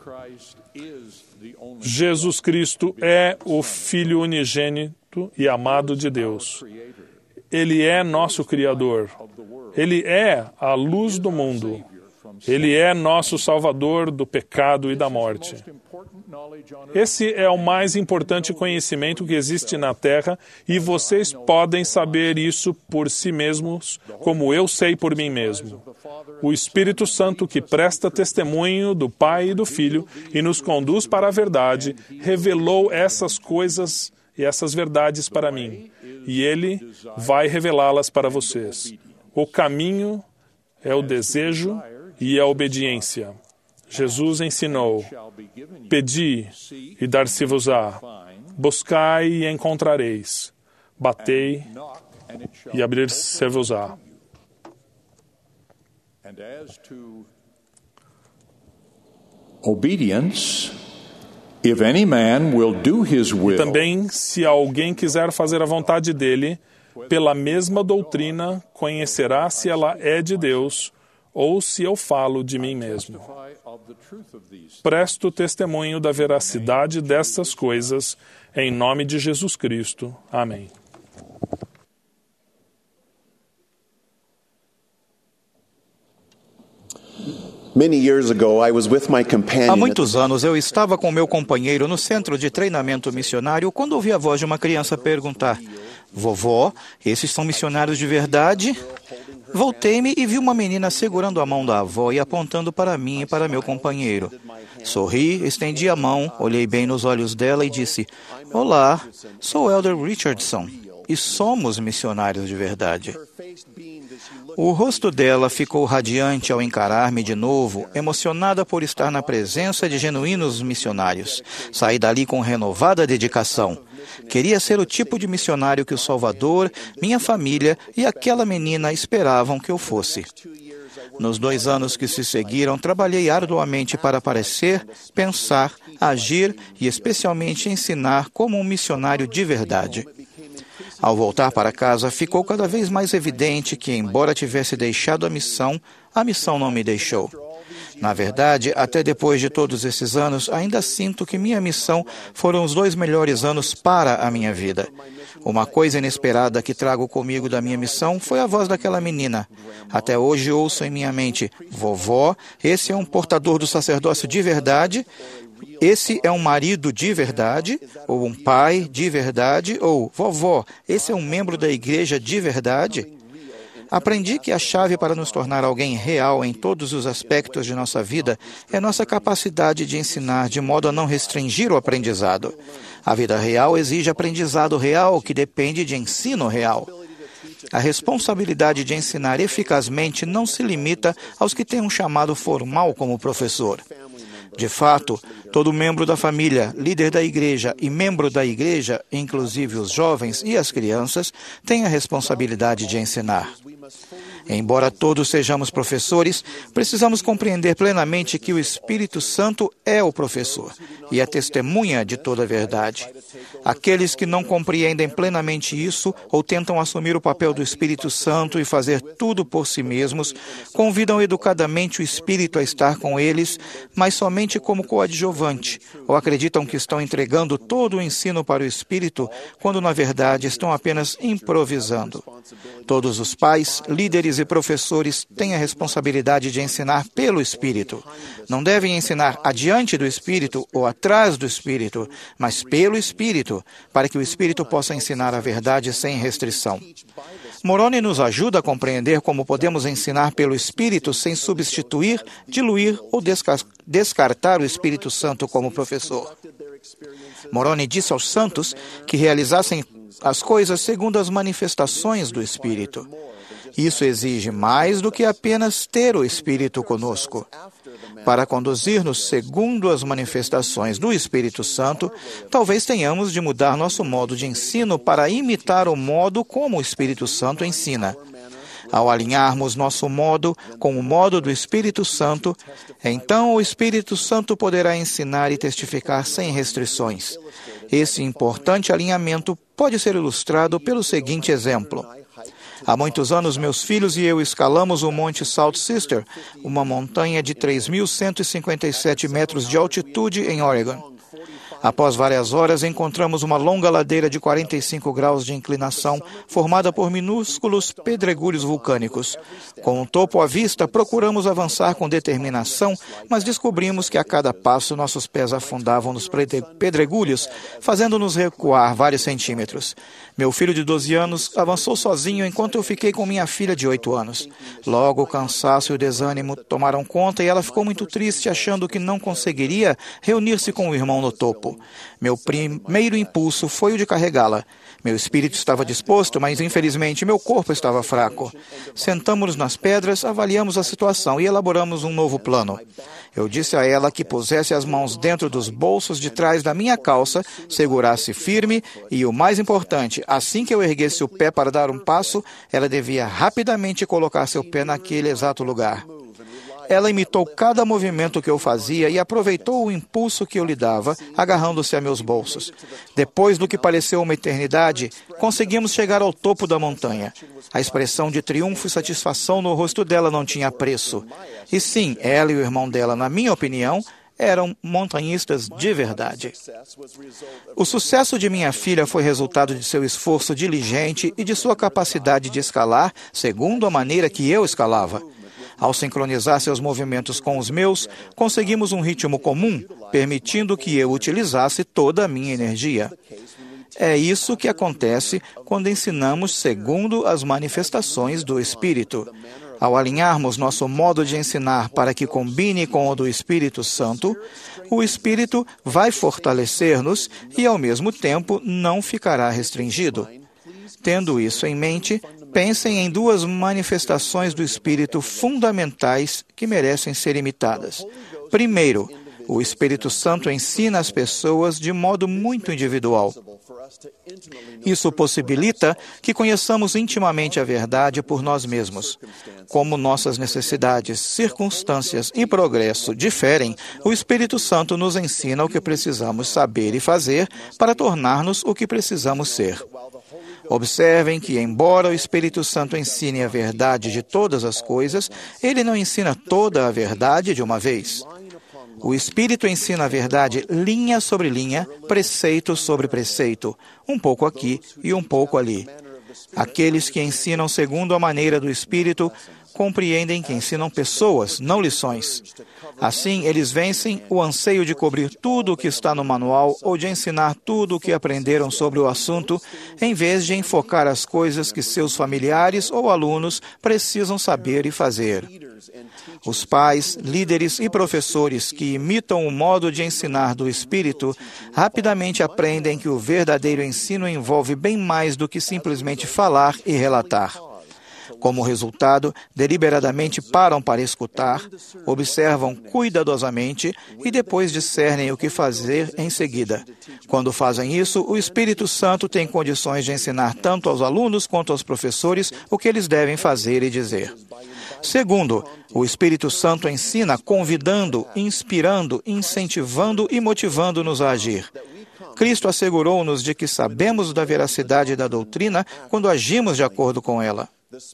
Jesus Cristo é o Filho unigênito e amado de Deus. Ele é nosso Criador. Ele é a luz do mundo. Ele é nosso Salvador do pecado e da morte. Esse é o mais importante conhecimento que existe na Terra e vocês podem saber isso por si mesmos, como eu sei por mim mesmo. O Espírito Santo, que presta testemunho do Pai e do Filho e nos conduz para a verdade, revelou essas coisas e essas verdades para mim. E Ele vai revelá-las para vocês. O caminho é o desejo e a obediência. Jesus ensinou: pedi e dar-se-vos-á, buscai e encontrareis, batei e abrir-se-vos-á. Obedience, if any man will do his will. Também, se alguém quiser fazer a vontade dele, pela mesma doutrina conhecerá se ela é de Deus ou se eu falo de mim mesmo. Presto testemunho da veracidade destas coisas, em nome de Jesus Cristo. Amém. Há muitos anos eu estava com meu companheiro no centro de treinamento missionário quando ouvi a voz de uma criança perguntar: "Vovó, esses são missionários de verdade?" Voltei-me e vi uma menina segurando a mão da avó e apontando para mim e para meu companheiro. Sorri, estendi a mão, olhei bem nos olhos dela e disse: "Olá, sou Elder Richardson e somos missionários de verdade." O rosto dela ficou radiante ao encarar-me de novo, emocionada por estar na presença de genuínos missionários. Saí dali com renovada dedicação. Queria ser o tipo de missionário que o Salvador, minha família e aquela menina esperavam que eu fosse. Nos dois anos que se seguiram, trabalhei arduamente para parecer, pensar, agir e especialmente ensinar como um missionário de verdade. Ao voltar para casa, ficou cada vez mais evidente que, embora tivesse deixado a missão, a missão não me deixou. Na verdade, até depois de todos esses anos, ainda sinto que minha missão foram os dois melhores anos para a minha vida. Uma coisa inesperada que trago comigo da minha missão foi a voz daquela menina. Até hoje ouço em minha mente: "Vovó, esse é um portador do sacerdócio de verdade? Esse é um marido de verdade? Ou um pai de verdade? Ou, vovó, esse é um membro da igreja de verdade?" Aprendi que a chave para nos tornar alguém real em todos os aspectos de nossa vida é nossa capacidade de ensinar de modo a não restringir o aprendizado. A vida real exige aprendizado real, que depende de ensino real. A responsabilidade de ensinar eficazmente não se limita aos que têm um chamado formal como professor. De fato, todo membro da família, líder da igreja e membro da igreja, inclusive os jovens e as crianças, tem a responsabilidade de ensinar. Embora todos sejamos professores, precisamos compreender plenamente que o Espírito Santo é o professor e a testemunha de toda a verdade. Aqueles que não compreendem plenamente isso ou tentam assumir o papel do Espírito Santo e fazer tudo por si mesmos, convidam educadamente o Espírito a estar com eles, mas somente como coadjuvante, ou acreditam que estão entregando todo o ensino para o Espírito, quando na verdade estão apenas improvisando. Todos os pais, líderes e professores têm a responsabilidade de ensinar pelo Espírito. Não devem ensinar adiante do Espírito ou atrás do Espírito, mas pelo Espírito, para que o Espírito possa ensinar a verdade sem restrição. Moroni nos ajuda a compreender como podemos ensinar pelo Espírito sem substituir, diluir ou desca- descartar o Espírito Santo como professor. Moroni disse aos santos que realizassem as coisas segundo as manifestações do Espírito. Isso exige mais do que apenas ter o Espírito conosco. Para conduzir-nos segundo as manifestações do Espírito Santo, talvez tenhamos de mudar nosso modo de ensino para imitar o modo como o Espírito Santo ensina. Ao alinharmos nosso modo com o modo do Espírito Santo, então o Espírito Santo poderá ensinar e testificar sem restrições. Esse importante alinhamento pode ser ilustrado pelo seguinte exemplo. Há muitos anos, meus filhos e eu escalamos o Monte Salt Sister, uma montanha de três mil cento e cinquenta e sete metros de altitude em Oregon. Após várias horas, encontramos uma longa ladeira de quarenta e cinco graus de inclinação, formada por minúsculos pedregulhos vulcânicos. Com o topo à vista, procuramos avançar com determinação, mas descobrimos que a cada passo nossos pés afundavam nos pedregulhos, fazendo-nos recuar vários centímetros. Meu filho de doze anos avançou sozinho enquanto eu fiquei com minha filha de oito anos. Logo, o cansaço e o desânimo tomaram conta e ela ficou muito triste, achando que não conseguiria reunir-se com o irmão no topo. Meu primeiro impulso foi o de carregá-la. Meu espírito estava disposto, mas infelizmente meu corpo estava fraco. Sentamos-nos nas pedras, avaliamos a situação e elaboramos um novo plano. Eu disse a ela que pusesse as mãos dentro dos bolsos de trás da minha calça, segurasse firme e, o mais importante, assim que eu erguesse o pé para dar um passo, ela devia rapidamente colocar seu pé naquele exato lugar. Ela imitou cada movimento que eu fazia e aproveitou o impulso que eu lhe dava, agarrando-se a meus bolsos. Depois do que pareceu uma eternidade, conseguimos chegar ao topo da montanha. A expressão de triunfo e satisfação no rosto dela não tinha preço. E sim, ela e o irmão dela, na minha opinião, eram montanhistas de verdade. O sucesso de minha filha foi resultado de seu esforço diligente e de sua capacidade de escalar segundo a maneira que eu escalava. Ao sincronizar seus movimentos com os meus, conseguimos um ritmo comum, permitindo que eu utilizasse toda a minha energia. É isso que acontece quando ensinamos segundo as manifestações do Espírito. Ao alinharmos nosso modo de ensinar para que combine com o do Espírito Santo, o Espírito vai fortalecer-nos e, ao mesmo tempo, não ficará restringido. Tendo isso em mente, pensem em duas manifestações do Espírito fundamentais que merecem ser imitadas. Primeiro, o Espírito Santo ensina as pessoas de modo muito individual. Isso possibilita que conheçamos intimamente a verdade por nós mesmos. Como nossas necessidades, circunstâncias e progresso diferem, o Espírito Santo nos ensina o que precisamos saber e fazer para tornar-nos o que precisamos ser. Observem que, embora o Espírito Santo ensine a verdade de todas as coisas, ele não ensina toda a verdade de uma vez. O Espírito ensina a verdade linha sobre linha, preceito sobre preceito, um pouco aqui e um pouco ali. Aqueles que ensinam segundo a maneira do Espírito compreendem que ensinam pessoas, não lições. Assim, eles vencem o anseio de cobrir tudo o que está no manual ou de ensinar tudo o que aprenderam sobre o assunto, em vez de enfocar as coisas que seus familiares ou alunos precisam saber e fazer. Os pais, líderes e professores que imitam o modo de ensinar do Espírito rapidamente aprendem que o verdadeiro ensino envolve bem mais do que simplesmente falar e relatar. Como resultado, deliberadamente param para escutar, observam cuidadosamente e depois discernem o que fazer em seguida. Quando fazem isso, o Espírito Santo tem condições de ensinar tanto aos alunos quanto aos professores o que eles devem fazer e dizer. Segundo, o Espírito Santo ensina convidando, inspirando, incentivando e motivando-nos a agir. Cristo assegurou-nos de que sabemos da veracidade da doutrina quando agimos de acordo com ela.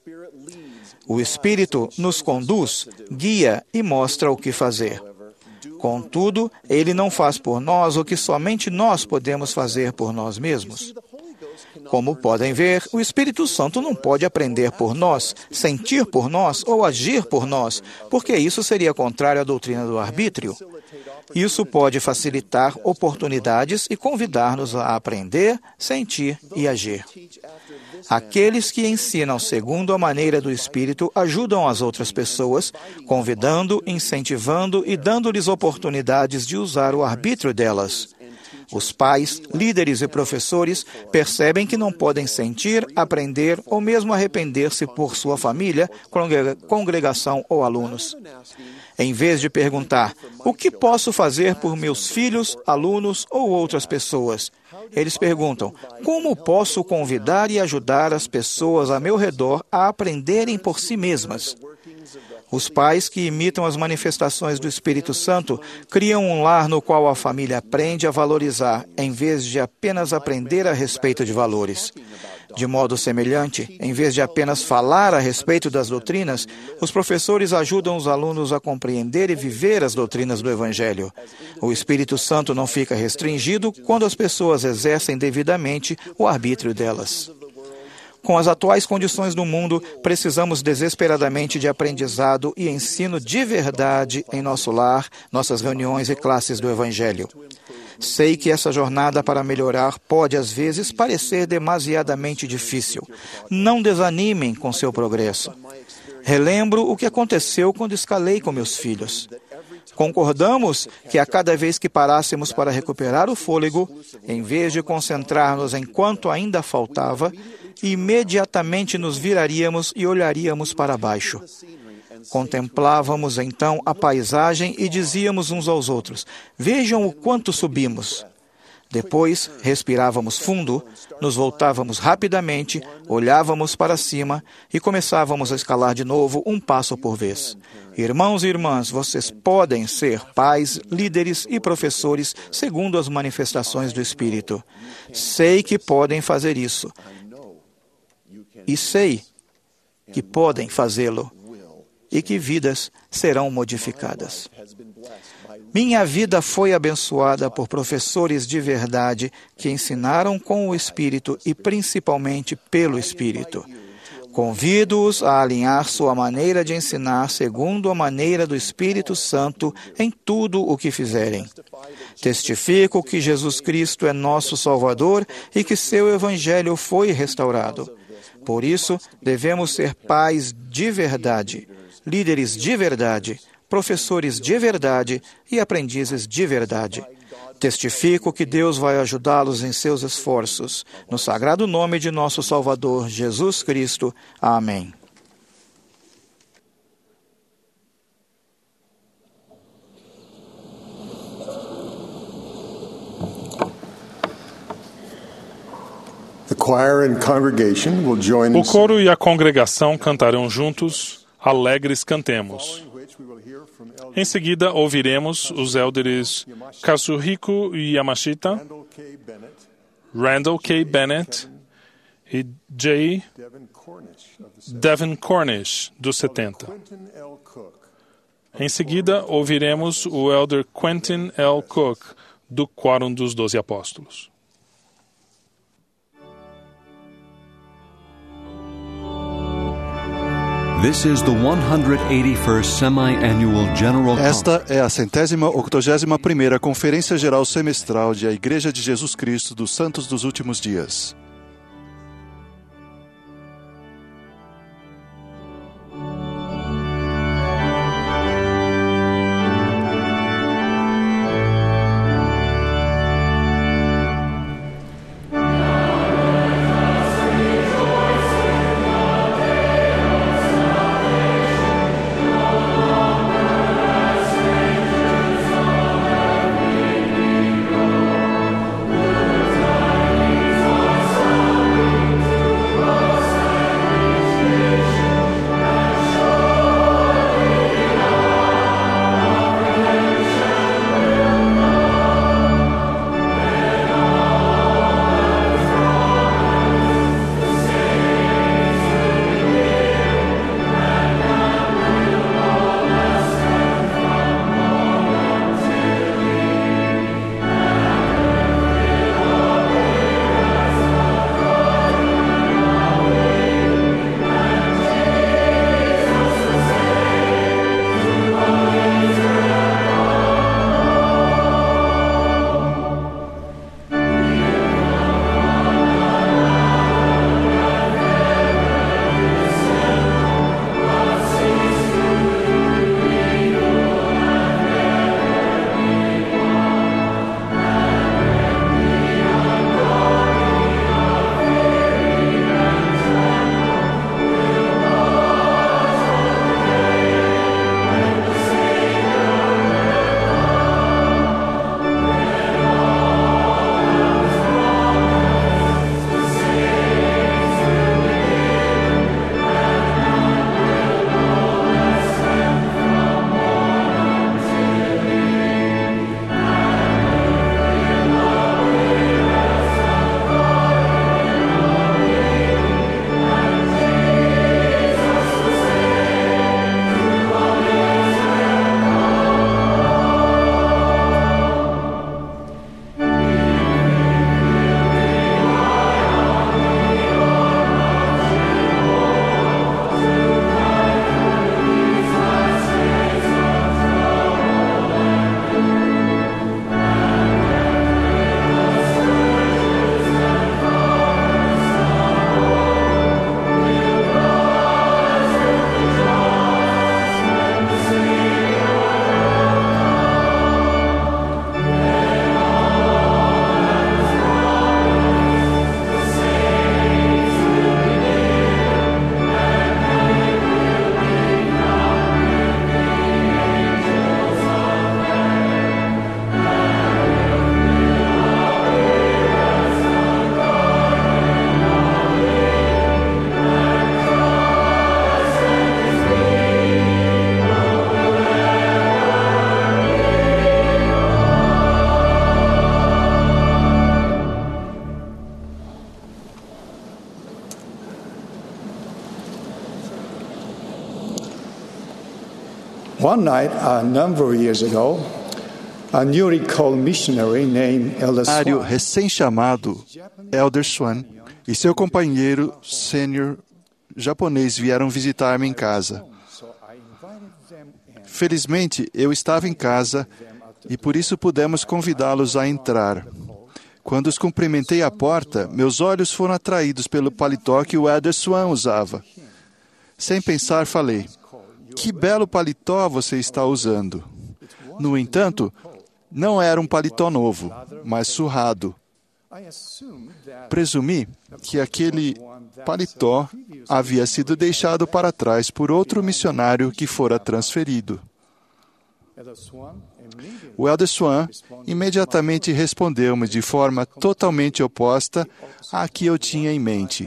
O Espírito nos conduz, guia e mostra o que fazer. Contudo, ele não faz por nós o que somente nós podemos fazer por nós mesmos. Como podem ver, o Espírito Santo não pode aprender por nós, sentir por nós ou agir por nós, porque isso seria contrário à doutrina do arbítrio. Isso pode facilitar oportunidades e convidar-nos a aprender, sentir e agir. Aqueles que ensinam segundo a maneira do Espírito ajudam as outras pessoas, convidando, incentivando e dando-lhes oportunidades de usar o arbítrio delas. Os pais, líderes e professores percebem que não podem sentir, aprender ou mesmo arrepender-se por sua família, congregação ou alunos. Em vez de perguntar, o que posso fazer por meus filhos, alunos ou outras pessoas? Eles perguntam, como posso convidar e ajudar as pessoas ao meu redor a aprenderem por si mesmas? Os pais que imitam as manifestações do Espírito Santo criam um lar no qual a família aprende a valorizar, em vez de apenas aprender a respeito de valores. De modo semelhante, em vez de apenas falar a respeito das doutrinas, os professores ajudam os alunos a compreender e viver as doutrinas do Evangelho. O Espírito Santo não fica restringido quando as pessoas exercem devidamente o arbítrio delas. Com as atuais condições do mundo, precisamos desesperadamente de aprendizado e ensino de verdade em nosso lar, nossas reuniões e classes do Evangelho. Sei que essa jornada para melhorar pode, às vezes, parecer demasiadamente difícil. Não desanimem com seu progresso. Relembro o que aconteceu quando escalei com meus filhos. Concordamos que a cada vez que parássemos para recuperar o fôlego, em vez de concentrar-nos em quanto ainda faltava, imediatamente nos viraríamos e olharíamos para baixo. Contemplávamos então a paisagem e dizíamos uns aos outros, vejam o quanto subimos. Depois, respirávamos fundo, nos voltávamos rapidamente, olhávamos para cima e começávamos a escalar de novo um passo por vez. Irmãos e irmãs, vocês podem ser pais, líderes e professores segundo as manifestações do Espírito. Sei que podem fazer isso. E sei que podem fazê-lo. E que vidas serão modificadas. Minha vida foi abençoada por professores de verdade que ensinaram com o Espírito e principalmente pelo Espírito. Convido-os a alinhar sua maneira de ensinar segundo a maneira do Espírito Santo em tudo o que fizerem. Testifico que Jesus Cristo é nosso Salvador e que seu Evangelho foi restaurado. Por isso, devemos ser pais de verdade, líderes de verdade, professores de verdade e aprendizes de verdade. Testifico que Deus vai ajudá-los em seus esforços. No sagrado nome de nosso Salvador, Jesus Cristo. Amém. The choir and congregation will join O coro e a congregação cantarão juntos, Alegres Cantemos. Em seguida, ouviremos os élderes Kazuhiko Yamashita, Randall K. Bennett e J. Devin Cornish, dos setenta. Em seguida, ouviremos o elder Quentin L. Cook, do Quórum dos Doze Apóstolos. This is the one hundred eighty-first Semi-Annual General Esta é a centésima octogésima primeira Conferência Geral Semestral de A Igreja de Jesus Cristo dos Santos dos Últimos Dias. One night, a number of years ago, a newly called missionary named Elder Missionário Swan recém-chamado Elder Swan e seu companheiro sênior japonês vieram visitar-me em casa. Felizmente, eu estava em casa e por isso pudemos convidá-los a entrar. Quando os cumprimentei à porta, meus olhos foram atraídos pelo paletó que o Elder Swan usava. Sem pensar, falei: "Que belo paletó você está usando." No entanto, não era um paletó novo, mas surrado. Presumi que aquele paletó havia sido deixado para trás por outro missionário que fora transferido. O Elder Swan imediatamente respondeu-me de forma totalmente oposta à que eu tinha em mente.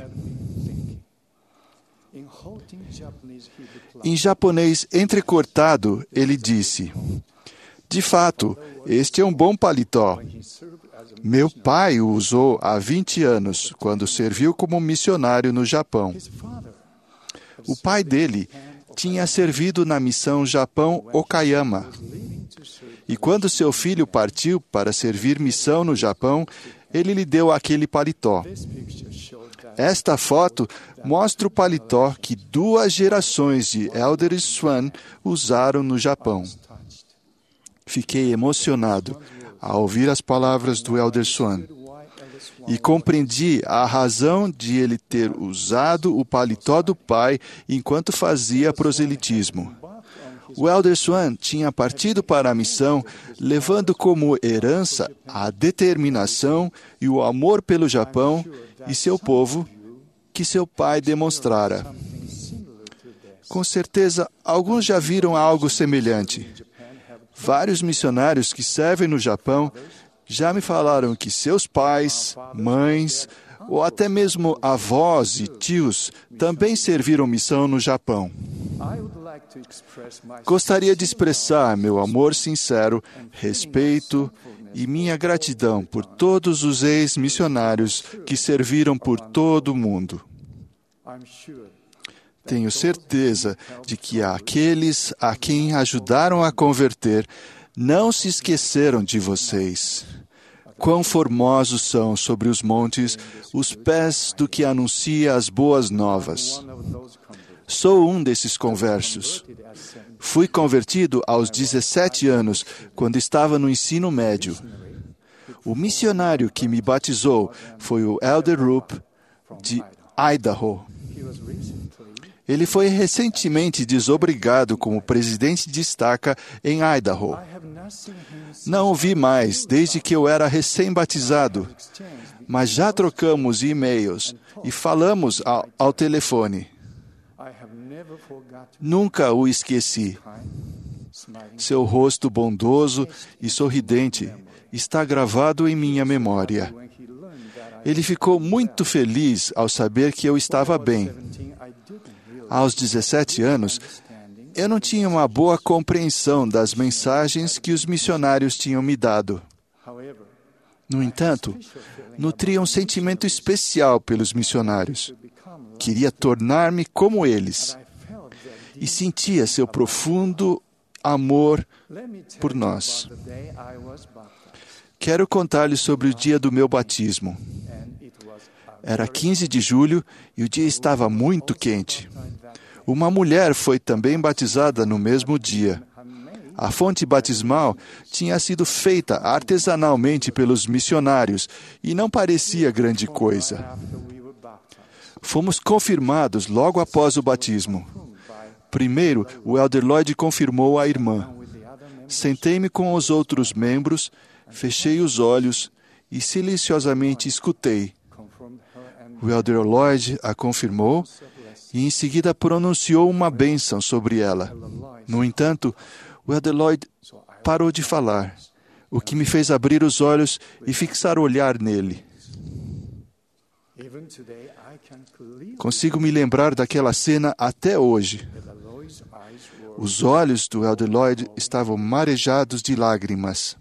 Em japonês entrecortado, ele disse: "De fato, este é um bom paletó. Meu pai o usou há vinte anos, quando serviu como missionário no Japão. O pai dele tinha servido na missão Japão Okayama. E quando seu filho partiu para servir missão no Japão, ele lhe deu aquele paletó. Esta foto mostra o paletó que duas gerações de Elder Swan usaram no Japão." Fiquei emocionado ao ouvir as palavras do Elder Swan e compreendi a razão de ele ter usado o paletó do pai enquanto fazia proselitismo. O Elder Swan tinha partido para a missão, levando como herança a determinação e o amor pelo Japão e seu povo que seu pai demonstrara. Com certeza, alguns já viram algo semelhante. Vários missionários que servem no Japão já me falaram que seus pais, mães ou até mesmo avós e tios também serviram missão no Japão. Gostaria de expressar meu amor sincero, respeito e minha gratidão por todos os ex-missionários que serviram por todo o mundo. Tenho certeza de que aqueles a quem ajudaram a converter não se esqueceram de vocês. Quão formosos são sobre os montes os pés do que anuncia as boas novas. Sou um desses conversos. Fui convertido aos dezessete anos, quando estava no ensino médio. O missionário que me batizou foi o Elder Rupp, de Idaho. Ele foi recentemente desobrigado como presidente de estaca em Idaho. Não o vi mais desde que eu era recém-batizado, mas já trocamos e-mails e falamos ao, ao telefone. Nunca o esqueci. Seu rosto bondoso e sorridente está gravado em minha memória. Ele ficou muito feliz ao saber que eu estava bem. Aos dezessete anos, eu não tinha uma boa compreensão das mensagens que os missionários tinham me dado. No entanto, nutria um sentimento especial pelos missionários. Queria tornar-me como eles. E sentia seu profundo amor por nós. Quero contar-lhes sobre o dia do meu batismo. Era quinze de julho e o dia estava muito quente. Uma mulher foi também batizada no mesmo dia. A fonte batismal tinha sido feita artesanalmente pelos missionários e não parecia grande coisa. Fomos confirmados logo após o batismo. Primeiro, o Elder Lloyd confirmou a irmã. Sentei-me com os outros membros, fechei os olhos e silenciosamente escutei. O Elder Lloyd a confirmou e em seguida pronunciou uma bênção sobre ela. No entanto, o Elder Lloyd parou de falar, o que me fez abrir os olhos e fixar o olhar nele. Consigo me lembrar daquela cena até hoje. Os olhos do Elder Lloyd estavam marejados de lágrimas.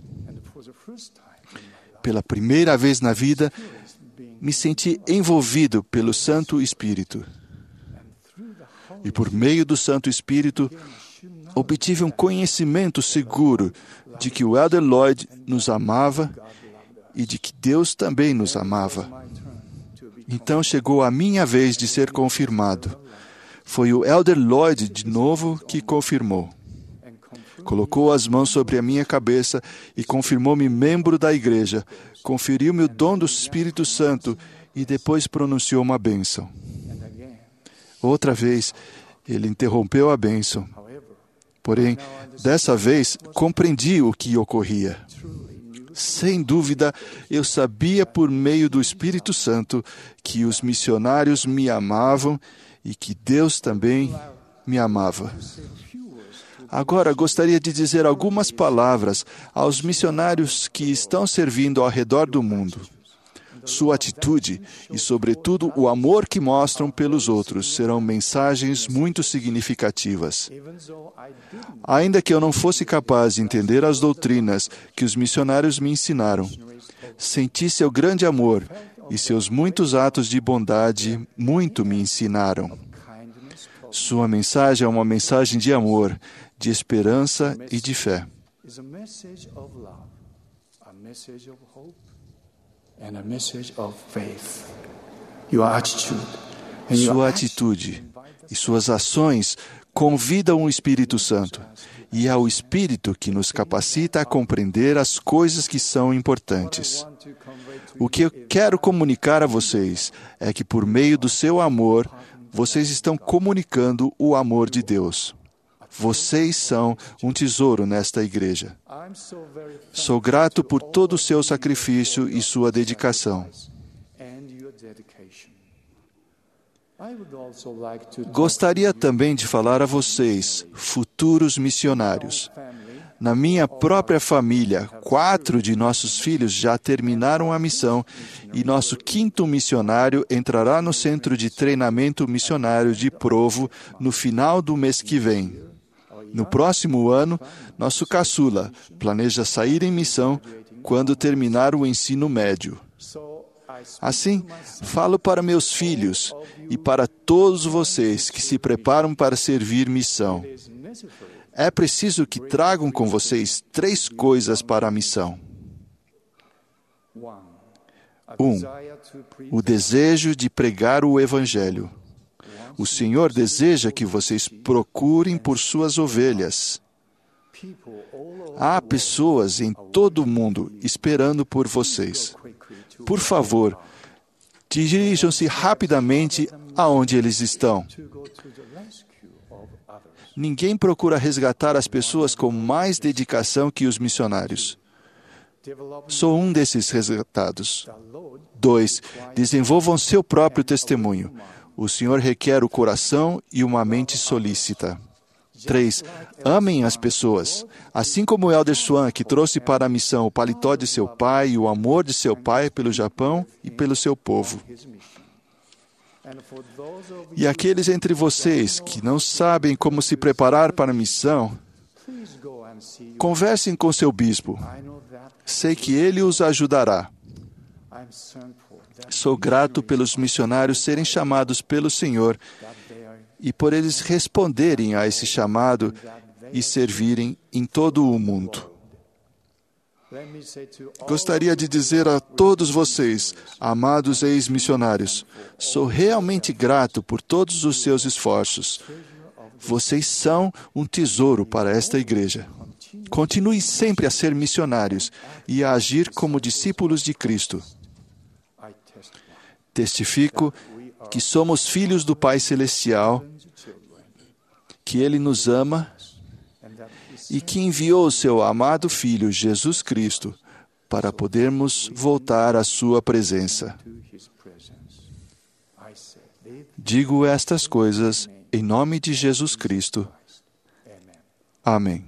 Pela primeira vez na vida, me senti envolvido pelo Santo Espírito. E por meio do Santo Espírito, obtive um conhecimento seguro de que o Elder Lloyd nos amava e de que Deus também nos amava. Então chegou a minha vez de ser confirmado. Foi o Elder Lloyd, de novo, que confirmou. Colocou as mãos sobre a minha cabeça e confirmou-me membro da igreja. Conferiu-me o dom do Espírito Santo e depois pronunciou uma bênção. Outra vez, ele interrompeu a bênção. Porém, dessa vez, compreendi o que ocorria. Sem dúvida, eu sabia por meio do Espírito Santo que os missionários me amavam e que Deus também me amava. Agora, gostaria de dizer algumas palavras aos missionários que estão servindo ao redor do mundo. Sua atitude e, sobretudo, o amor que mostram pelos outros serão mensagens muito significativas. Ainda que eu não fosse capaz de entender as doutrinas que os missionários me ensinaram, senti seu grande amor e seus muitos atos de bondade muito me ensinaram. Sua mensagem é uma mensagem de amor, de esperança e de fé. Sua atitude e suas ações convidam o Espírito Santo, e é o Espírito que nos capacita a compreender as coisas que são importantes. O que eu quero comunicar a vocês é que, por meio do seu amor, vocês estão comunicando o amor de Deus. Vocês são um tesouro nesta igreja. Sou grato por todo o seu sacrifício e sua dedicação. Gostaria também de falar a vocês, futuros missionários. Na minha própria família, quatro de nossos filhos já terminaram a missão e nosso quinto missionário entrará no Centro de Treinamento Missionário de Provo no final do mês que vem. No próximo ano, nosso caçula planeja sair em missão quando terminar o ensino médio. Assim, falo para meus filhos e para todos vocês que se preparam para servir missão. É preciso que tragam com vocês três coisas para a missão. Um, o desejo de pregar o Evangelho. O Senhor deseja que vocês procurem por suas ovelhas. Há pessoas em todo o mundo esperando por vocês. Por favor, dirijam-se rapidamente aonde eles estão. Ninguém procura resgatar as pessoas com mais dedicação que os missionários. Sou um desses resgatados. Dois, desenvolvam seu próprio testemunho. O Senhor requer o coração e uma mente solícita. Três, amem as pessoas. Assim como o Elder Swan, que trouxe para a missão o paletó de seu pai e o amor de seu pai pelo Japão e pelo seu povo. E aqueles entre vocês que não sabem como se preparar para a missão, conversem com seu bispo. Sei que ele os ajudará. Sou grato pelos missionários serem chamados pelo Senhor e por eles responderem a esse chamado e servirem em todo o mundo. Gostaria de dizer a todos vocês, amados ex-missionários, sou realmente grato por todos os seus esforços. Vocês são um tesouro para esta igreja. Continue sempre a ser missionários e a agir como discípulos de Cristo. Testifico que somos filhos do Pai Celestial, que Ele nos ama e que enviou o seu amado Filho, Jesus Cristo, para podermos voltar à sua presença. Digo estas coisas em nome de Jesus Cristo. Amém.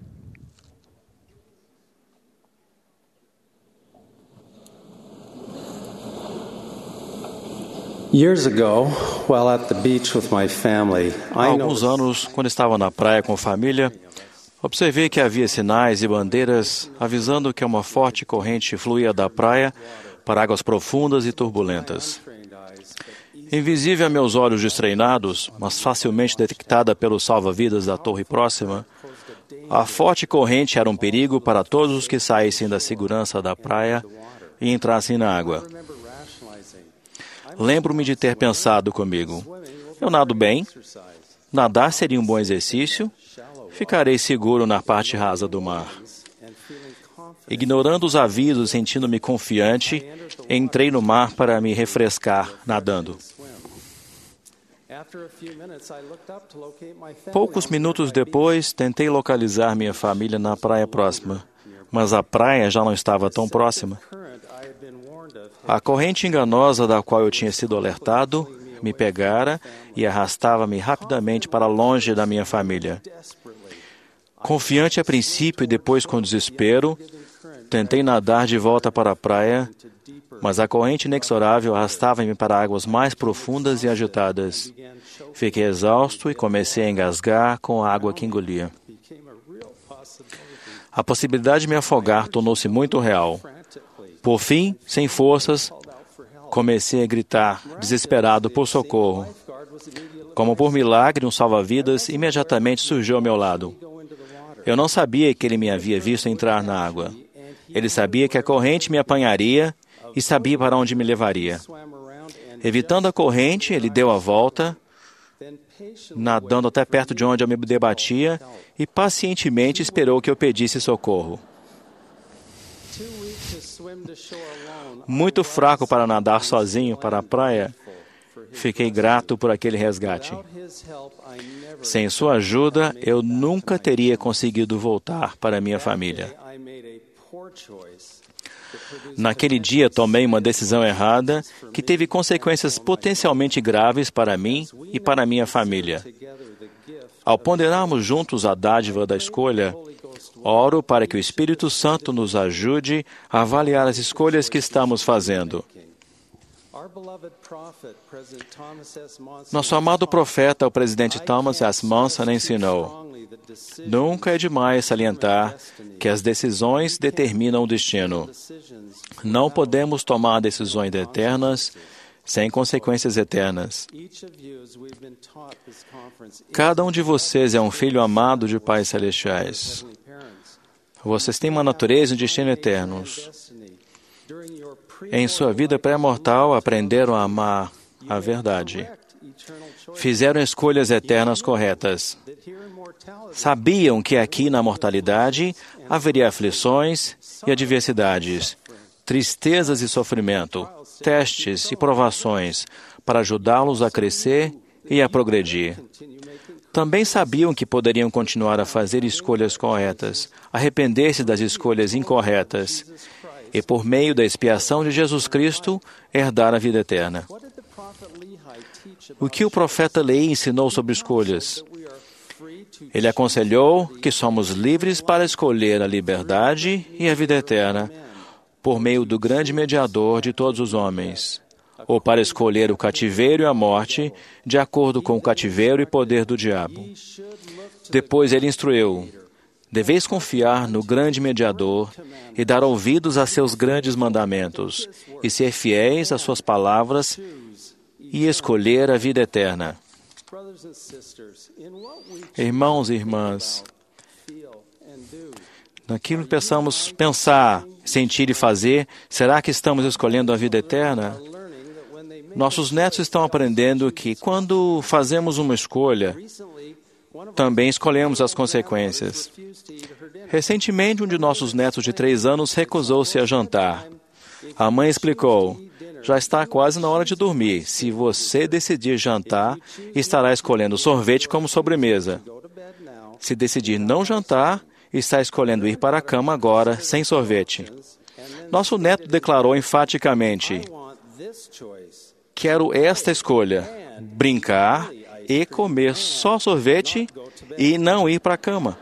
Há alguns anos, quando estava na praia com a família, observei que havia sinais e bandeiras avisando que uma forte corrente fluía da praia para águas profundas e turbulentas. Invisível a meus olhos destreinados, mas facilmente detectada pelos salva-vidas da torre próxima, a forte corrente era um perigo para todos os que saíssem da segurança da praia e entrassem na água. Lembro-me de ter pensado comigo: eu nado bem, nadar seria um bom exercício, ficarei seguro na parte rasa do mar. Ignorando os avisos, sentindo-me confiante, entrei no mar para me refrescar nadando. Poucos minutos depois, tentei localizar minha família na praia próxima, mas a praia já não estava tão próxima. A corrente enganosa da qual eu tinha sido alertado me pegara e arrastava-me rapidamente para longe da minha família. Confiante a princípio e depois com desespero, tentei nadar de volta para a praia, mas a corrente inexorável arrastava-me para águas mais profundas e agitadas. Fiquei exausto e comecei a engasgar com a água que engolia. A possibilidade de me afogar tornou-se muito real. Por fim, sem forças, comecei a gritar, desesperado por socorro. Como por milagre, um salva-vidas imediatamente surgiu ao meu lado. Eu não sabia que ele me havia visto entrar na água. Ele sabia que a corrente me apanharia e sabia para onde me levaria. Evitando a corrente, ele deu a volta, nadando até perto de onde eu me debatia, e pacientemente esperou que eu pedisse socorro. Muito fraco para nadar sozinho para a praia, fiquei grato por aquele resgate. Sem sua ajuda, eu nunca teria conseguido voltar para minha família. Naquele dia, tomei uma decisão errada que teve consequências potencialmente graves para mim e para minha família. Ao ponderarmos juntos a dádiva da escolha, oro para que o Espírito Santo nos ajude a avaliar as escolhas que estamos fazendo. Nosso amado profeta, o presidente Thomas S. Monson, ensinou: nunca é demais salientar que as decisões determinam o destino. Não podemos tomar decisões eternas sem consequências eternas. Cada um de vocês é um filho amado de pais celestiais. Vocês têm uma natureza e um destino eternos. Em sua vida pré-mortal, aprenderam a amar a verdade. Fizeram escolhas eternas corretas. Sabiam que aqui na mortalidade haveria aflições e adversidades, tristezas e sofrimento, testes e provações para ajudá-los a crescer e a progredir. Também sabiam que poderiam continuar a fazer escolhas corretas, arrepender-se das escolhas incorretas e, por meio da expiação de Jesus Cristo, herdar a vida eterna. O que o profeta Leí ensinou sobre escolhas? Ele aconselhou que somos livres para escolher a liberdade e a vida eterna por meio do grande mediador de todos os homens, ou para escolher o cativeiro e a morte de acordo com o cativeiro e poder do diabo. Depois ele instruiu: deveis confiar no grande mediador e dar ouvidos a seus grandes mandamentos, e ser fiéis às suas palavras e escolher a vida eterna. Irmãos e irmãs, naquilo que pensamos pensar, sentir e fazer, será que estamos escolhendo a vida eterna? Nossos netos estão aprendendo que, quando fazemos uma escolha, também escolhemos as consequências. Recentemente, um de nossos netos de três anos recusou-se a jantar. A mãe explicou: já está quase na hora de dormir. Se você decidir jantar, estará escolhendo sorvete como sobremesa. Se decidir não jantar, está escolhendo ir para a cama agora, sem sorvete. Nosso neto declarou enfaticamente: quero esta escolha, brincar e comer só sorvete e não ir para a cama.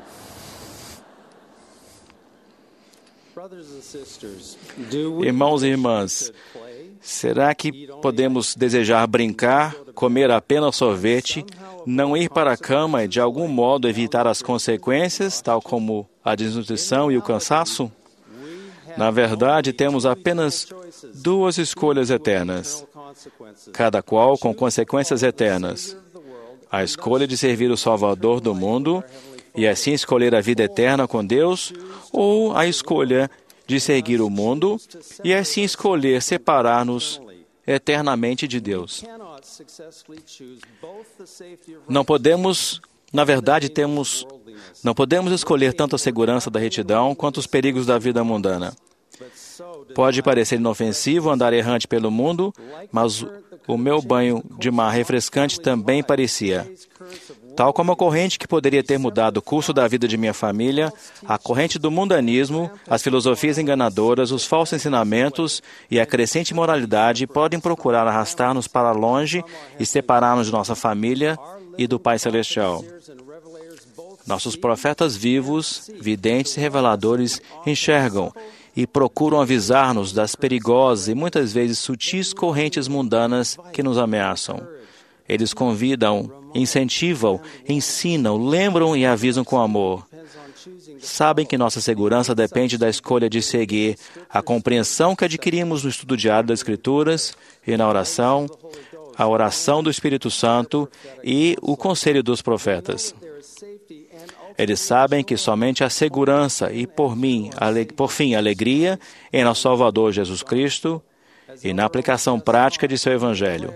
Irmãos e irmãs, será que podemos desejar brincar, comer apenas sorvete, não ir para a cama e, de algum modo, evitar as consequências, tal como a desnutrição e o cansaço? Na verdade, temos apenas duas escolhas eternas: cada qual com consequências eternas. A escolha de servir o Salvador do mundo e assim escolher a vida eterna com Deus, ou a escolha de seguir o mundo e assim escolher separar-nos eternamente de Deus. Não podemos, na verdade, temos, não podemos escolher tanto a segurança da retidão quanto os perigos da vida mundana. Pode parecer inofensivo andar errante pelo mundo, mas o meu banho de mar refrescante também parecia. Tal como a corrente que poderia ter mudado o curso da vida de minha família, a corrente do mundanismo, as filosofias enganadoras, os falsos ensinamentos e a crescente imoralidade podem procurar arrastar-nos para longe e separar-nos de nossa família e do Pai Celestial. Nossos profetas vivos, videntes e reveladores enxergam e procuram avisar-nos das perigosas e muitas vezes sutis correntes mundanas que nos ameaçam. Eles convidam, incentivam, ensinam, lembram e avisam com amor. Sabem que nossa segurança depende da escolha de seguir a compreensão que adquirimos no estudo diário das Escrituras e na oração, a oração do Espírito Santo e o conselho dos profetas. Eles sabem que somente a segurança e, por mim, por fim, a alegria em nosso Salvador Jesus Cristo e na aplicação prática de seu Evangelho.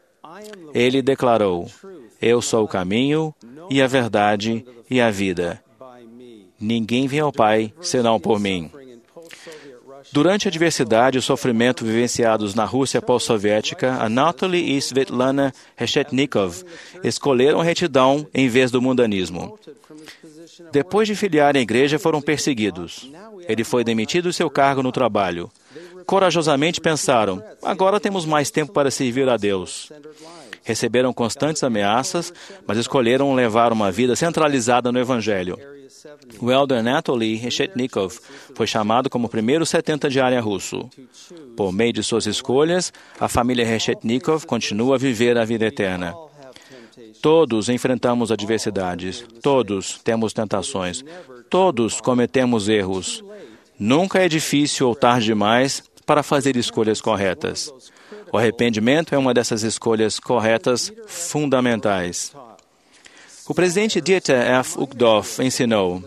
Ele declarou: Eu sou o caminho e a verdade e a vida. Ninguém vem ao Pai senão por mim. Durante a diversidade e o sofrimento vivenciados na Rússia pós-soviética, Anatoly e Svetlana Reshetnikov escolheram a retidão em vez do mundanismo. Depois de filiarem à igreja, foram perseguidos. Ele foi demitido do seu cargo no trabalho. Corajosamente pensaram: agora temos mais tempo para servir a Deus. Receberam constantes ameaças, mas escolheram levar uma vida centralizada no Evangelho. O elder Anatoly Reshetnikov foi chamado como o primeiro setenta de área russo. Por meio de suas escolhas, a família Reshetnikov continua a viver a vida eterna. Todos enfrentamos adversidades, todos temos tentações, todos cometemos erros. Nunca é difícil ou tarde demais para fazer escolhas corretas. O arrependimento é uma dessas escolhas corretas fundamentais. O presidente Dieter F. Uchtdorf ensinou: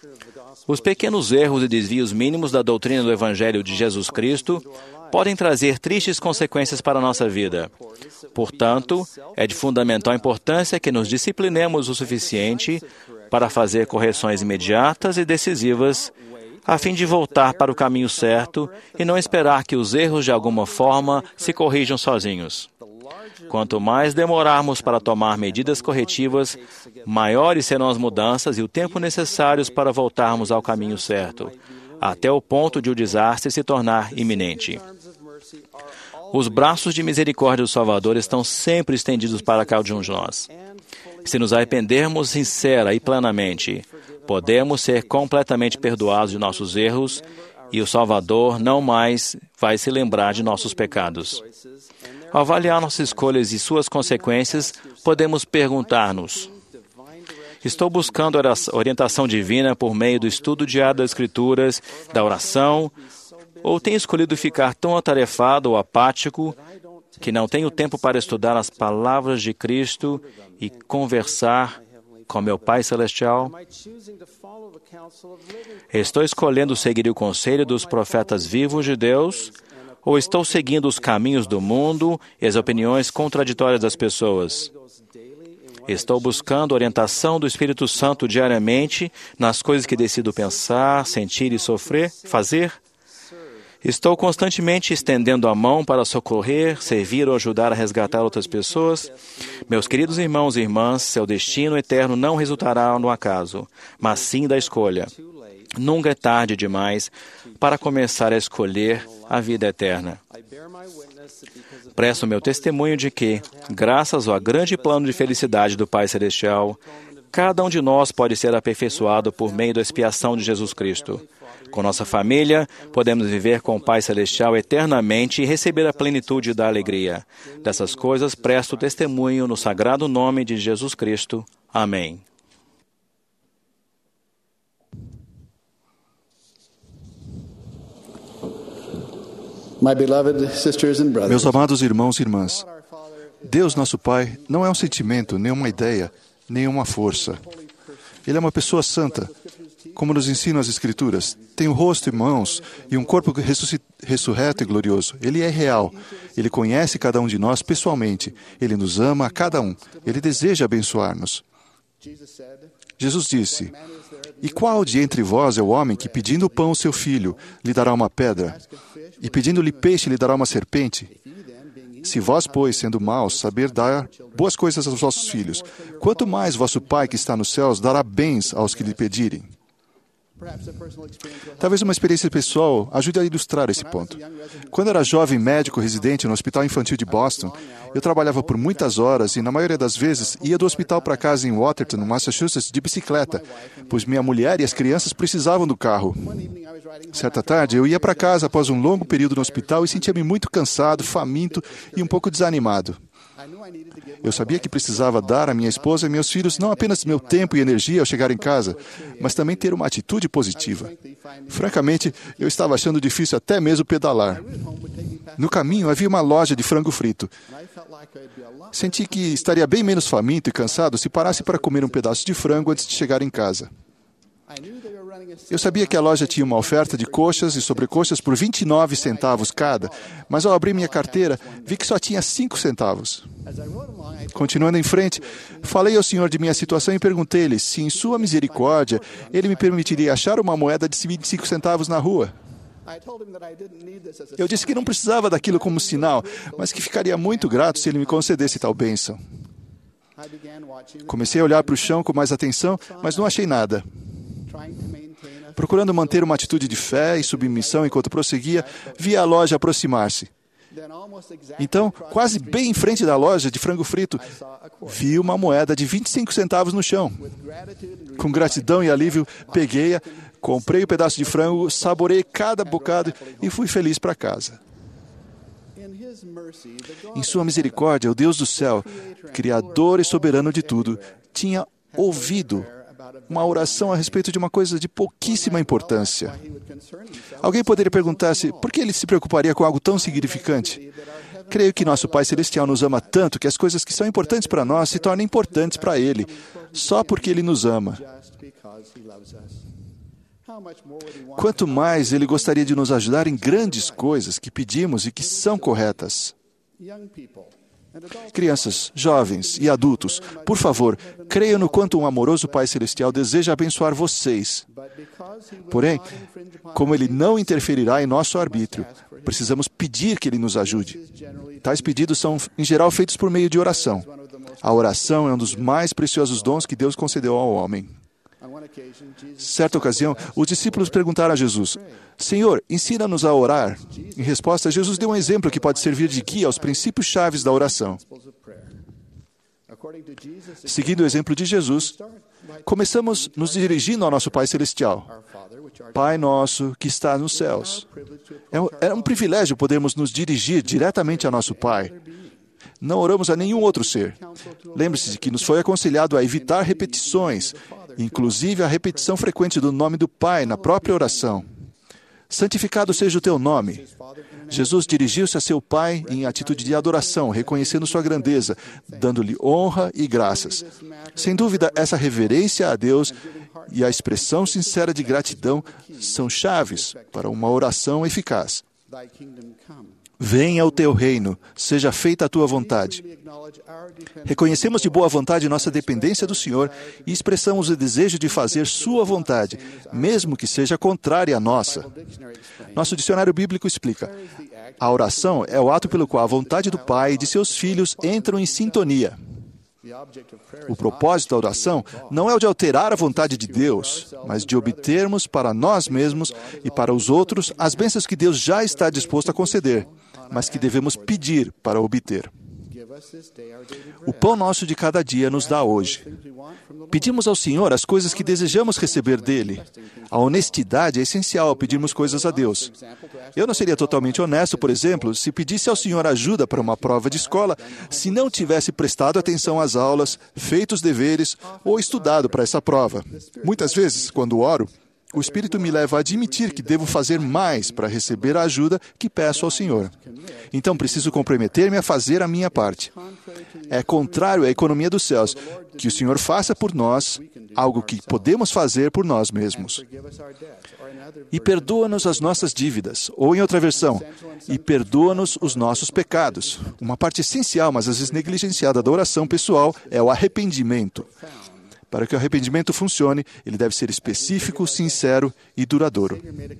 os pequenos erros e desvios mínimos da doutrina do Evangelho de Jesus Cristo podem trazer tristes consequências para a nossa vida. Portanto, é de fundamental importância que nos disciplinemos o suficiente para fazer correções imediatas e decisivas, a fim de voltar para o caminho certo e não esperar que os erros de alguma forma se corrijam sozinhos. Quanto mais demorarmos para tomar medidas corretivas, maiores serão as mudanças e o tempo necessários para voltarmos ao caminho certo, até o ponto de o desastre se tornar iminente. Os braços de misericórdia do Salvador estão sempre estendidos para cada um de nós. Se nos arrependermos sincera e plenamente, podemos ser completamente perdoados de nossos erros e o Salvador não mais vai se lembrar de nossos pecados. Ao avaliar nossas escolhas e suas consequências, podemos perguntar-nos: estou buscando a orientação divina por meio do estudo diário das Escrituras, da oração, ou tenho escolhido ficar tão atarefado ou apático que não tenho tempo para estudar as palavras de Cristo e conversar com meu Pai Celestial? Estou escolhendo seguir o conselho dos profetas vivos de Deus, ou estou seguindo os caminhos do mundo e as opiniões contraditórias das pessoas? Estou buscando a orientação do Espírito Santo diariamente nas coisas que decido pensar, sentir e sofrer, fazer? Estou constantemente estendendo a mão para socorrer, servir ou ajudar a resgatar outras pessoas? Meus queridos irmãos e irmãs, seu destino eterno não resultará no acaso, mas sim da escolha. Nunca é tarde demais para começar a escolher a vida eterna. Presto meu testemunho de que, graças ao grande plano de felicidade do Pai Celestial, cada um de nós pode ser aperfeiçoado por meio da expiação de Jesus Cristo. Com nossa família, podemos viver com o Pai Celestial eternamente e receber a plenitude da alegria. Dessas coisas, presto testemunho no sagrado nome de Jesus Cristo. Amém. My beloved sisters and brothers, Meus amados irmãos e irmãs, Deus, nosso Pai, não é um sentimento, nem uma ideia, nem uma força. Ele é uma pessoa santa, como nos ensinam as Escrituras. Tem um rosto e mãos e um corpo ressurreto e glorioso. Ele é real. Ele conhece cada um de nós pessoalmente. Ele nos ama a cada um. Ele deseja abençoar-nos. Jesus disse: "E qual de entre vós é o homem que, pedindo pão ao seu filho, lhe dará uma pedra? E pedindo-lhe peixe, lhe dará uma serpente? Se vós, pois, sendo maus, saber dar boas coisas aos vossos filhos, quanto mais vosso Pai que está nos céus dará bens aos que lhe pedirem." Talvez uma experiência pessoal ajude a ilustrar esse ponto. Quando era jovem médico residente no Hospital Infantil de Boston, eu trabalhava por muitas horas e, na maioria das vezes, ia do hospital para casa em Watertown, Massachusetts, de bicicleta, pois minha mulher e as crianças precisavam do carro. Certa tarde, eu ia para casa após um longo período no hospital e sentia-me muito cansado, faminto e um pouco desanimado. Eu sabia que precisava dar à minha esposa e meus filhos não apenas meu tempo e energia ao chegar em casa, mas também ter uma atitude positiva. Francamente, eu estava achando difícil até mesmo pedalar. No caminho, havia uma loja de frango frito. Senti que estaria bem menos faminto e cansado se parasse para comer um pedaço de frango antes de chegar em casa. Eu sabia que a loja tinha uma oferta de coxas e sobrecoxas por vinte e nove centavos cada, mas ao abrir minha carteira, vi que só tinha cinco centavos. Continuando em frente, falei ao Senhor de minha situação e perguntei-lhe se, em sua misericórdia, Ele me permitiria achar uma moeda de vinte e cinco centavos na rua. Eu disse que não precisava daquilo como sinal, mas que ficaria muito grato se Ele me concedesse tal bênção. Comecei a olhar para o chão com mais atenção, mas não achei nada. Procurando manter uma atitude de fé e submissão enquanto prosseguia, vi a loja aproximar-se. Então, quase bem em frente da loja de frango frito, vi uma moeda de vinte e cinco centavos no chão. Com gratidão e alívio, peguei-a, comprei o pedaço de frango, saboreei cada bocado e fui feliz para casa. Em sua misericórdia, o Deus do céu, Criador e soberano de tudo, tinha ouvido uma oração a respeito de uma coisa de pouquíssima importância. Alguém poderia perguntar-se por que ele se preocuparia com algo tão significante. Creio que nosso Pai Celestial nos ama tanto que as coisas que são importantes para nós se tornam importantes para Ele, só porque Ele nos ama. Quanto mais Ele gostaria de nos ajudar em grandes coisas que pedimos e que são corretas. Crianças, jovens e adultos, por favor, creiam no quanto um amoroso Pai Celestial deseja abençoar vocês. Porém, como Ele não interferirá em nosso arbítrio, precisamos pedir que Ele nos ajude. Tais pedidos são, em geral, feitos por meio de oração. A oração é um dos mais preciosos dons que Deus concedeu ao homem. Certa ocasião, os discípulos perguntaram a Jesus: "Senhor, ensina-nos a orar." Em resposta, Jesus deu um exemplo que pode servir de guia aos princípios chaves da oração. Seguindo o exemplo de Jesus, começamos nos dirigindo ao nosso Pai Celestial. Pai nosso que está nos céus. É um privilégio podermos nos dirigir diretamente a nosso Pai. Não oramos a nenhum outro ser. Lembre-se de que nos foi aconselhado a evitar repetições, inclusive a repetição frequente do nome do Pai na própria oração. Santificado seja o teu nome. Jesus dirigiu-se a seu Pai em atitude de adoração, reconhecendo sua grandeza, dando-lhe honra e graças. Sem dúvida, essa reverência a Deus e a expressão sincera de gratidão são chaves para uma oração eficaz. Venha o teu reino, seja feita a tua vontade. Reconhecemos de boa vontade nossa dependência do Senhor e expressamos o desejo de fazer sua vontade, mesmo que seja contrária à nossa. Nosso dicionário bíblico explica: a oração é o ato pelo qual a vontade do Pai e de seus filhos entram em sintonia. O propósito da oração não é o de alterar a vontade de Deus, mas de obtermos para nós mesmos e para os outros as bênçãos que Deus já está disposto a conceder, mas que devemos pedir para obter. O pão nosso de cada dia nos dá hoje. Pedimos ao Senhor as coisas que desejamos receber dele. A honestidade é essencial ao pedirmos coisas a Deus. Eu não seria totalmente honesto, por exemplo, se pedisse ao Senhor ajuda para uma prova de escola, se não tivesse prestado atenção às aulas, feito os deveres ou estudado para essa prova. Muitas vezes, quando oro, o Espírito me leva a admitir que devo fazer mais para receber a ajuda que peço ao Senhor. Então, preciso comprometer-me a fazer a minha parte. É contrário à economia dos céus, que o Senhor faça por nós algo que podemos fazer por nós mesmos. E perdoa-nos as nossas dívidas, ou em outra versão, e perdoa-nos os nossos pecados. Uma parte essencial, mas às vezes negligenciada da oração pessoal, é o arrependimento. Para que o arrependimento funcione, ele deve ser específico, sincero e duradouro.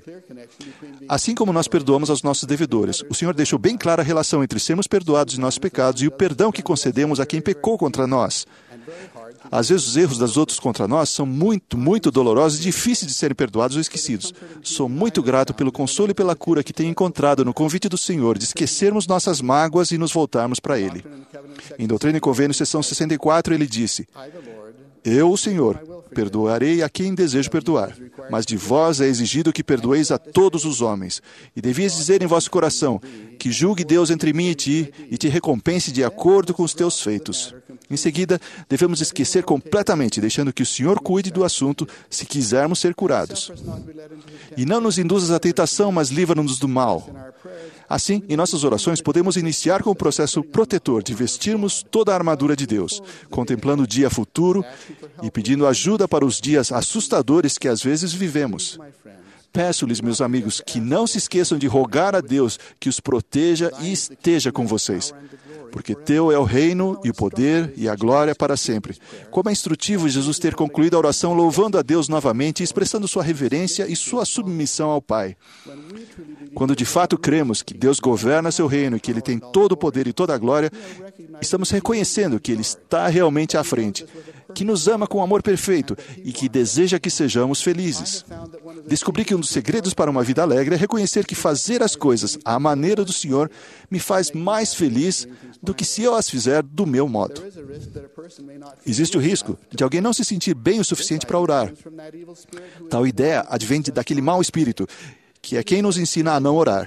Assim como nós perdoamos aos nossos devedores, o Senhor deixou bem clara a relação entre sermos perdoados de nossos pecados e o perdão que concedemos a quem pecou contra nós. Às vezes os erros dos outros contra nós são muito, muito dolorosos e difíceis de serem perdoados ou esquecidos. Sou muito grato pelo consolo e pela cura que tenho encontrado no convite do Senhor de esquecermos nossas mágoas e nos voltarmos para Ele. Em Doutrina e Convênios, seção sessenta e quatro, ele disse: Eu, o Senhor, perdoarei a quem desejo perdoar, mas de vós é exigido que perdoeis a todos os homens. E devias dizer em vosso coração, que julgue Deus entre mim e ti, e te recompense de acordo com os teus feitos. Em seguida, devemos esquecer completamente, deixando que o Senhor cuide do assunto, se quisermos ser curados. E não nos induzas à tentação, mas livra-nos do mal. Assim, em nossas orações, podemos iniciar com o processo protetor de vestirmos toda a armadura de Deus, contemplando o dia futuro e pedindo ajuda para os dias assustadores que às vezes vivemos. Peço-lhes, meus amigos, que não se esqueçam de rogar a Deus que os proteja e esteja com vocês, porque teu é o reino e o poder e a glória para sempre. Como é instrutivo Jesus ter concluído a oração louvando a Deus novamente e expressando sua reverência e sua submissão ao Pai. Quando de fato cremos que Deus governa seu reino e que Ele tem todo o poder e toda a glória, estamos reconhecendo que Ele está realmente à frente, que nos ama com amor perfeito e que deseja que sejamos felizes. Descobri que um dos segredos para uma vida alegre é reconhecer que fazer as coisas à maneira do Senhor me faz mais feliz do que se eu as fizer do meu modo. Existe o risco de alguém não se sentir bem o suficiente para orar. Tal ideia advém daquele mau espírito, que é quem nos ensina a não orar.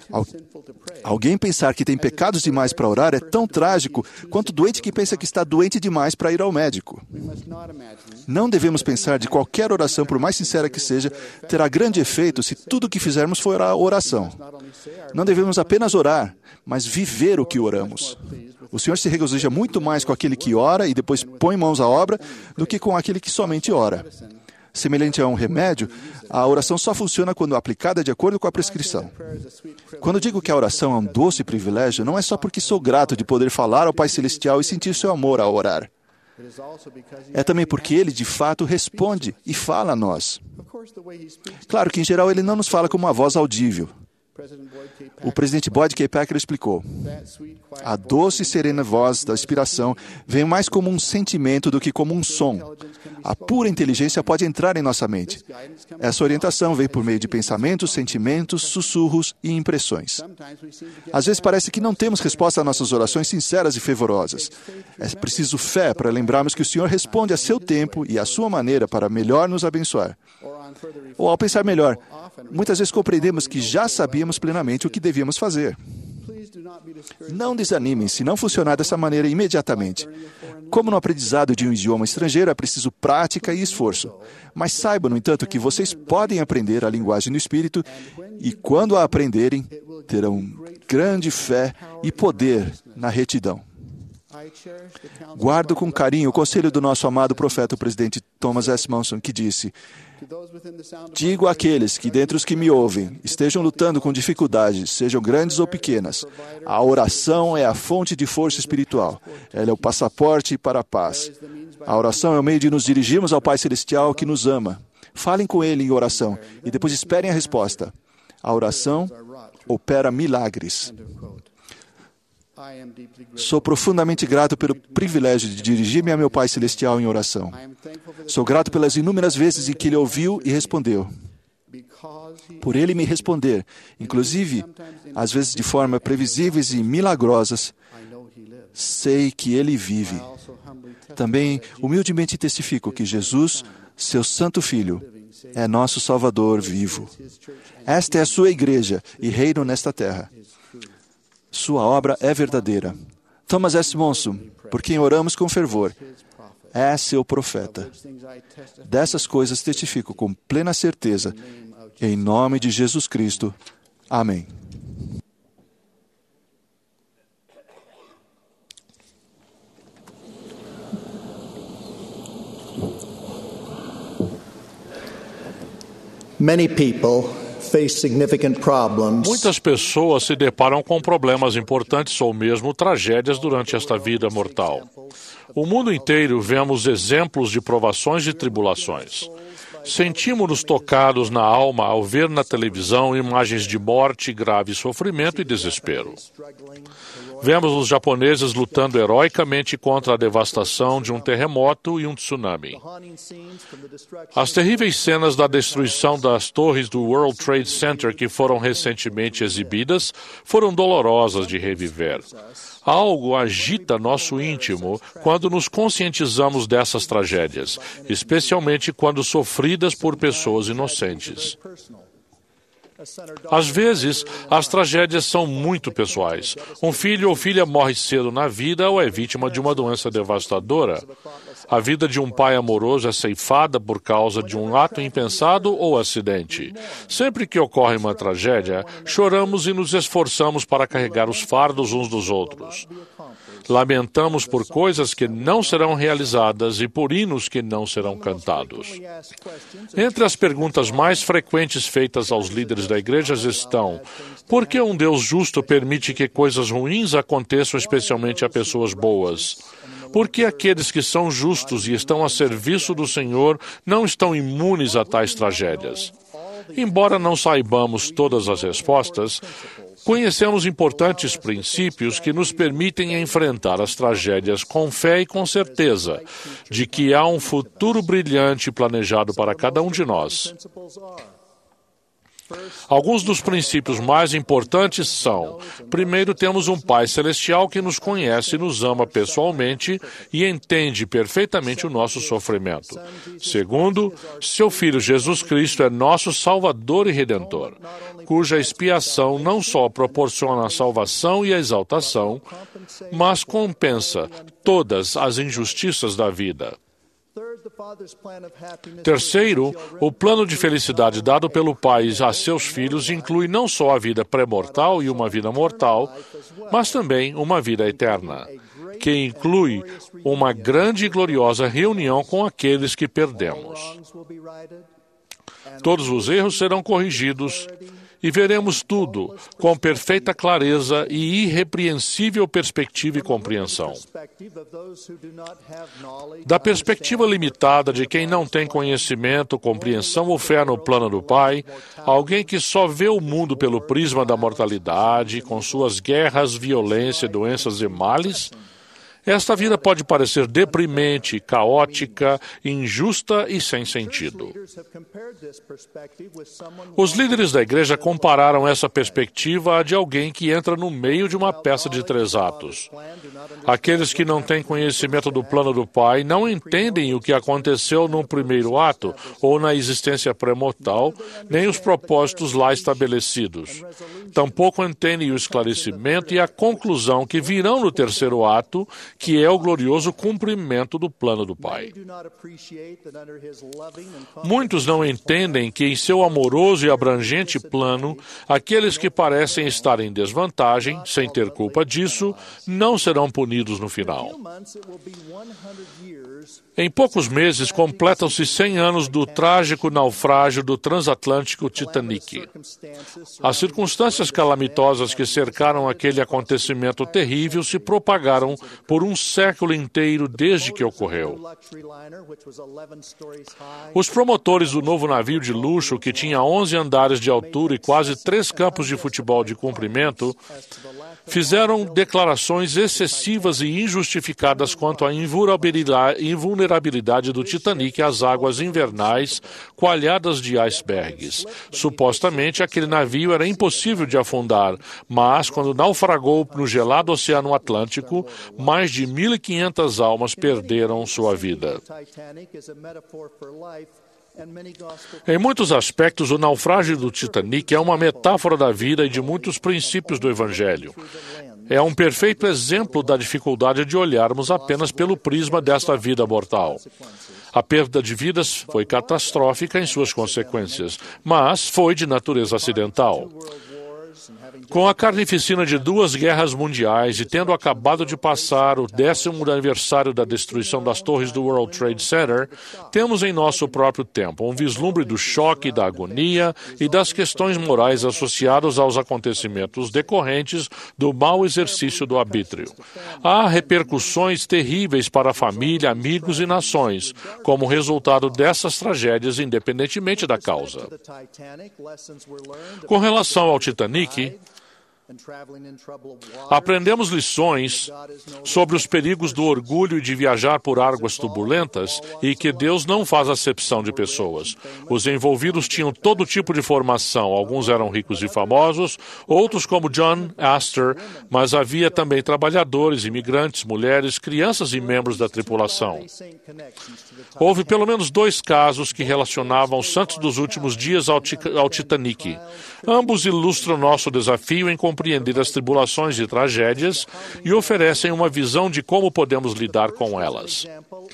Alguém pensar que tem pecados demais para orar é tão trágico quanto o doente que pensa que está doente demais para ir ao médico. Não devemos pensar de qualquer oração, por mais sincera que seja, terá grande efeito se tudo o que fizermos for a oração. Não devemos apenas orar, mas viver o que oramos. O Senhor se regozija muito mais com aquele que ora e depois põe mãos à obra do que com aquele que somente ora. Semelhante a um remédio, a oração só funciona quando aplicada de acordo com a prescrição. Quando digo que a oração é um doce privilégio, não é só porque sou grato de poder falar ao Pai Celestial e sentir seu amor ao orar. É também porque Ele, de fato, responde e fala a nós. Claro que, em geral, Ele não nos fala com uma voz audível. O presidente Boyd K. Packer explicou: a doce e serena voz da inspiração vem mais como um sentimento do que como um som. A pura inteligência pode entrar em nossa mente. Essa orientação vem por meio de pensamentos, sentimentos, sussurros e impressões. Às vezes parece que não temos resposta às nossas orações sinceras e fervorosas. É preciso fé para lembrarmos que o Senhor responde a seu tempo e à sua maneira para melhor nos abençoar. Ou, ao pensar melhor, muitas vezes compreendemos que já sabíamos plenamente o que devíamos fazer. Não desanimem se não funcionar dessa maneira imediatamente. Como no aprendizado de um idioma estrangeiro, é preciso prática e esforço. Mas saibam, no entanto, que vocês podem aprender a linguagem do Espírito e, quando a aprenderem, terão grande fé e poder na retidão. Guardo com carinho o conselho do nosso amado profeta, o presidente Thomas S. Monson, que disse: digo àqueles que, dentre os que me ouvem, estejam lutando com dificuldades, sejam grandes ou pequenas, a oração é a fonte de força espiritual. Ela é o passaporte para a paz. A oração é o meio de nos dirigirmos ao Pai Celestial que nos ama. Falem com Ele em oração e depois esperem a resposta. A oração opera milagres. Sou profundamente grato pelo privilégio de dirigir-me a meu Pai Celestial em oração. Sou grato pelas inúmeras vezes em que Ele ouviu e respondeu. Por Ele me responder, inclusive, às vezes de forma previsíveis e milagrosas, sei que Ele vive. Também, humildemente testifico que Jesus, seu Santo Filho, é nosso Salvador vivo. Esta é a sua igreja e reino nesta terra. Sua obra é verdadeira. Thomas S. Monson, por quem oramos com fervor, é seu profeta. Dessas coisas testifico com plena certeza. Em nome de Jesus Cristo. Amém. Many people face significant problems. Muitas pessoas se deparam com problemas importantes ou mesmo tragédias durante esta vida mortal. O mundo inteiro vemos exemplos de provações e tribulações. Sentimos-nos tocados na alma ao ver na televisão imagens de morte, grave sofrimento e desespero. Vemos os japoneses lutando heroicamente contra a devastação de um terremoto e um tsunami. As terríveis cenas da destruição das torres do World Trade Center que foram recentemente exibidas foram dolorosas de reviver. Algo agita nosso íntimo quando nos conscientizamos dessas tragédias, especialmente quando sofridas por pessoas inocentes. Às vezes, as tragédias são muito pessoais. Um filho ou filha morre cedo na vida ou é vítima de uma doença devastadora. A vida de um pai amoroso é ceifada por causa de um ato impensado ou acidente. Sempre que ocorre uma tragédia, choramos e nos esforçamos para carregar os fardos uns dos outros. Lamentamos por coisas que não serão realizadas e por hinos que não serão cantados. Entre as perguntas mais frequentes feitas aos líderes da igreja estão: por que um Deus justo permite que coisas ruins aconteçam especialmente a pessoas boas? Por que aqueles que são justos e estão a serviço do Senhor não estão imunes a tais tragédias? Embora não saibamos todas as respostas, conhecemos importantes princípios que nos permitem enfrentar as tragédias com fé e com certeza de que há um futuro brilhante planejado para cada um de nós. Alguns dos princípios mais importantes são: primeiro, temos um Pai Celestial que nos conhece e nos ama pessoalmente e entende perfeitamente o nosso sofrimento. Segundo, seu Filho Jesus Cristo é nosso Salvador e Redentor, cuja expiação não só proporciona a salvação e a exaltação, mas compensa todas as injustiças da vida. Terceiro, o plano de felicidade dado pelo Pai a seus filhos inclui não só a vida pré-mortal e uma vida mortal, mas também uma vida eterna, que inclui uma grande e gloriosa reunião com aqueles que perdemos. Todos os erros serão corrigidos e veremos tudo com perfeita clareza e irrepreensível perspectiva e compreensão. Da perspectiva limitada de quem não tem conhecimento, compreensão ou fé no plano do Pai, alguém que só vê o mundo pelo prisma da mortalidade, com suas guerras, violência, doenças e males, esta vida pode parecer deprimente, caótica, injusta e sem sentido. Os líderes da igreja compararam essa perspectiva à de alguém que entra no meio de uma peça de três atos. Aqueles que não têm conhecimento do plano do Pai não entendem o que aconteceu no primeiro ato ou na existência pré-mortal, nem os propósitos lá estabelecidos. Tampouco entendem o esclarecimento e a conclusão que virão no terceiro ato, que é o glorioso cumprimento do plano do Pai. Muitos não entendem que em seu amoroso e abrangente plano, aqueles que parecem estar em desvantagem, sem ter culpa disso, não serão punidos no final. Em poucos meses, completam-se cem anos do trágico naufrágio do transatlântico Titanic. As circunstâncias calamitosas que cercaram aquele acontecimento terrível se propagaram por um século inteiro desde que ocorreu. Os promotores do novo navio de luxo, que tinha onze andares de altura e quase três campos de futebol de comprimento, fizeram declarações excessivas e injustificadas quanto à invulnerabilidade do Titanic às águas invernais coalhadas de icebergs. Supostamente, aquele navio era impossível de afundar, mas, quando naufragou no gelado Oceano Atlântico, mais de mil e quinhentas almas perderam sua vida. Em muitos aspectos, o naufrágio do Titanic é uma metáfora da vida e de muitos princípios do Evangelho. é um perfeito exemplo da dificuldade de olharmos apenas pelo prisma desta vida mortal. A perda de vidas foi catastrófica em suas consequências, mas foi de natureza acidental. Com a carnificina de duas guerras mundiais e tendo acabado de passar o décimo aniversário da destruição das torres do World Trade Center, temos em nosso próprio tempo um vislumbre do choque, da agonia e das questões morais associadas aos acontecimentos decorrentes do mau exercício do arbítrio. Há repercussões terríveis para a família, amigos e nações, como resultado dessas tragédias, independentemente da causa. Com relação ao Titanic, aprendemos lições sobre os perigos do orgulho e de viajar por águas turbulentas e que Deus não faz acepção de pessoas. Os envolvidos tinham todo tipo de formação. Alguns eram ricos e famosos, outros como John Astor, mas havia também trabalhadores, imigrantes, mulheres, crianças e membros da tripulação. Houve pelo menos dois casos que relacionavam os santos dos últimos dias ao, ao Titanic. Ambos ilustram nosso desafio em compreender as tribulações e tragédias e oferecem uma visão de como podemos lidar com elas.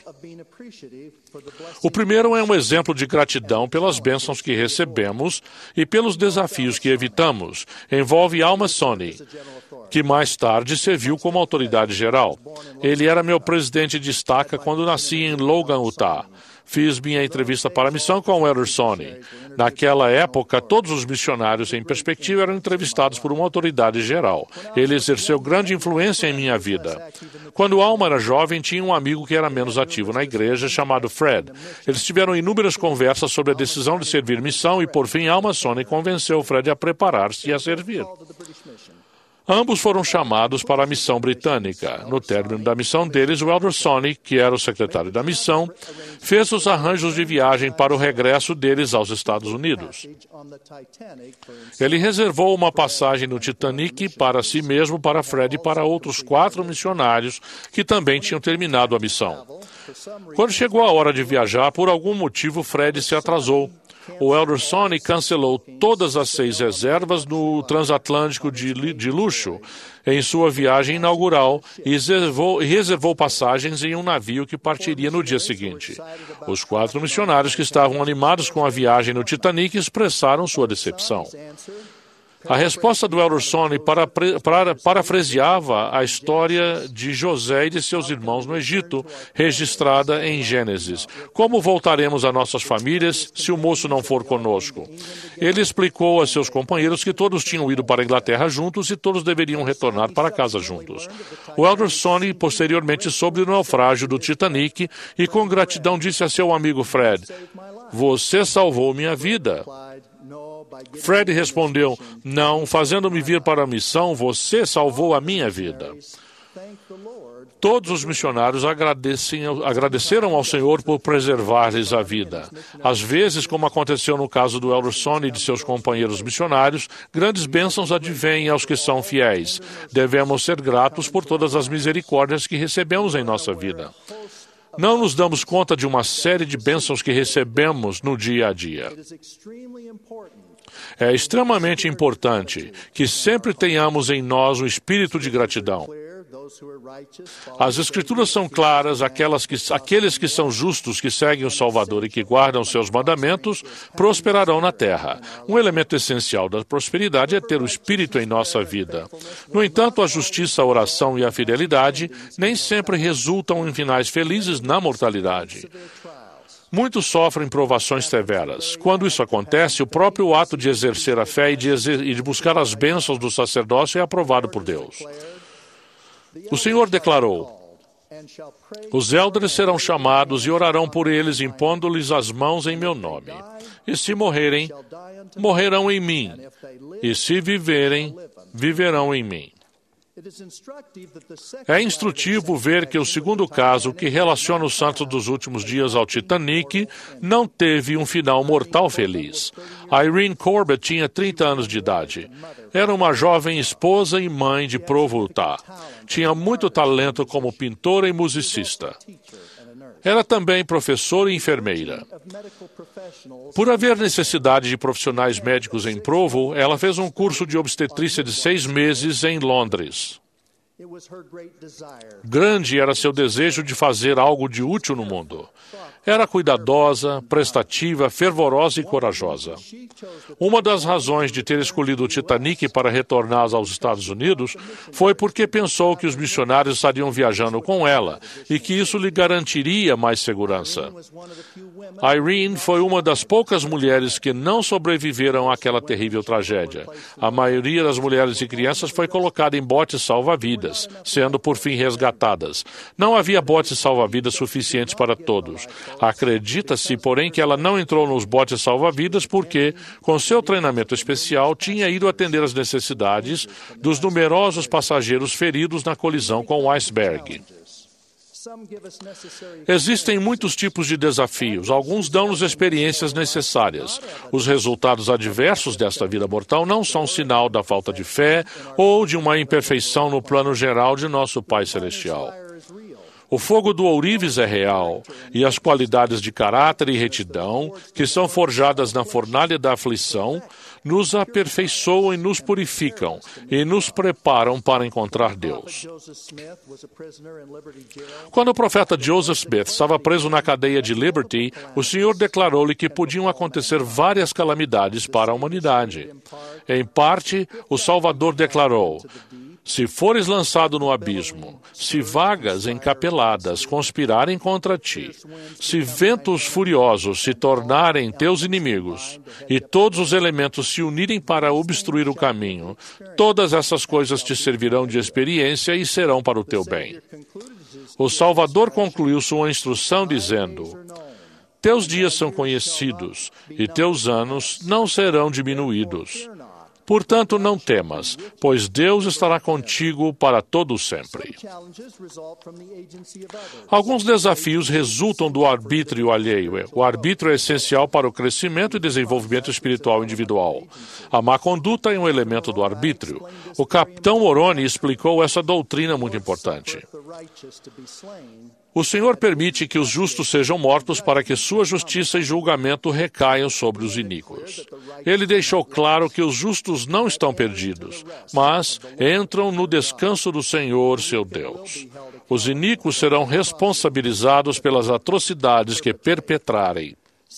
O primeiro é um exemplo de gratidão pelas bênçãos que recebemos e pelos desafios que evitamos. Envolve Alma Sonny, que mais tarde serviu como autoridade geral. Ele era meu presidente de estaca quando nasci em Logan, Utah. Fiz minha entrevista para a missão com o Elder Sonny. Naquela época, todos os missionários em perspectiva eram entrevistados por uma autoridade geral. Ele exerceu grande influência em minha vida. Quando Alma era jovem, tinha um amigo que era menos ativo na igreja, chamado Fred. Eles tiveram inúmeras conversas sobre a decisão de servir missão e, por fim, Alma Sonny convenceu Fred a preparar-se e a servir. Ambos foram chamados para a missão britânica. No término da missão deles, o Elder Sonny, que era o secretário da missão, fez os arranjos de viagem para o regresso deles aos Estados Unidos. Ele reservou uma passagem no Titanic para si mesmo, para Fred e para outros quatro missionários que também tinham terminado a missão. Quando chegou a hora de viajar, por algum motivo, Fred se atrasou. O Elder Sonny cancelou todas as seis reservas no transatlântico de, de luxo em sua viagem inaugural e reservou, reservou passagens em um navio que partiria no dia seguinte. Os quatro missionários que estavam animados com a viagem no Titanic expressaram sua decepção. A resposta do Elder Sonny para, para, parafraseava a história de José e de seus irmãos no Egito, registrada em Gênesis. Como voltaremos a nossas famílias se o moço não for conosco? Ele explicou a seus companheiros que todos tinham ido para a Inglaterra juntos e todos deveriam retornar para casa juntos. O Elder Sonny posteriormente soube do naufrágio do Titanic e com gratidão disse a seu amigo Fred: "Você salvou minha vida." Fred respondeu: "Não, fazendo-me vir para a missão, você salvou a minha vida." Todos os missionários agradeceram ao Senhor por preservar-lhes a vida. Às vezes, como aconteceu no caso do Elder Sonny e de seus companheiros missionários, grandes bênçãos advêm aos que são fiéis. Devemos ser gratos por todas as misericórdias que recebemos em nossa vida. Não nos damos conta de uma série de bênçãos que recebemos no dia a dia. É extremamente importante que sempre tenhamos em nós um espírito de gratidão. As Escrituras são claras, aquelas que, aqueles que são justos, que seguem o Salvador e que guardam seus mandamentos, prosperarão na terra. Um elemento essencial da prosperidade é ter o Espírito em nossa vida. No entanto, a justiça, a oração e a fidelidade nem sempre resultam em finais felizes na mortalidade. Muitos sofrem provações severas. Quando isso acontece, o próprio ato de exercer a fé e de, exer- e de buscar as bênçãos do sacerdócio é aprovado por Deus. O Senhor declarou: "Os elders serão chamados e orarão por eles, impondo-lhes as mãos em meu nome. E se morrerem, morrerão em mim. E se viverem, viverão em mim." É instrutivo ver que o segundo caso, que relaciona os santos dos últimos dias ao Titanic, não teve um final mortal feliz. Irene Corbett tinha trinta anos de idade. Era uma jovem esposa e mãe de Provo, Utah. Tinha muito talento como pintora e musicista. Era também professora e enfermeira. Por haver necessidade de profissionais médicos em Provo, ela fez um curso de obstetrícia de seis meses em Londres. Grande era seu desejo de fazer algo de útil no mundo. Era cuidadosa, prestativa, fervorosa e corajosa. Uma das razões de ter escolhido o Titanic para retornar aos Estados Unidos foi porque pensou que os missionários estariam viajando com ela e que isso lhe garantiria mais segurança. Irene foi uma das poucas mulheres que não sobreviveram àquela terrível tragédia. A maioria das mulheres e crianças foi colocada em botes salva-vidas, sendo por fim resgatadas. Não havia botes salva-vidas suficientes para todos. Acredita-se, porém, que ela não entrou nos botes salva-vidas porque, com seu treinamento especial, tinha ido atender às necessidades dos numerosos passageiros feridos na colisão com o iceberg. Existem muitos tipos de desafios. Alguns dão-nos experiências necessárias. Os resultados adversos desta vida mortal não são sinal da falta de fé ou de uma imperfeição no plano geral de nosso Pai Celestial. O fogo do ourives é real, e as qualidades de caráter e retidão, que são forjadas na fornalha da aflição, nos aperfeiçoam e nos purificam, e nos preparam para encontrar Deus. Quando o profeta Joseph Smith estava preso na cadeia de Liberty, o Senhor declarou-lhe que podiam acontecer várias calamidades para a humanidade. Em parte, o Salvador declarou: se fores lançado no abismo, se vagas encapeladas conspirarem contra ti, se ventos furiosos se tornarem teus inimigos, e todos os elementos se unirem para obstruir o caminho, todas essas coisas te servirão de experiência e serão para o teu bem. O Salvador concluiu sua instrução dizendo: teus dias são conhecidos, e teus anos não serão diminuídos. Portanto, não temas, pois Deus estará contigo para todo sempre. Alguns desafios resultam do arbítrio alheio. O arbítrio é essencial para o crescimento e desenvolvimento espiritual individual. A má conduta é um elemento do arbítrio. O capitão Moroni explicou essa doutrina muito importante. O Senhor permite que os justos sejam mortos para que sua justiça e julgamento recaiam sobre os iníquos. Ele deixou claro que os justos não estão perdidos, mas entram no descanso do Senhor, seu Deus. Os iníquos serão responsabilizados pelas atrocidades que perpetrarem.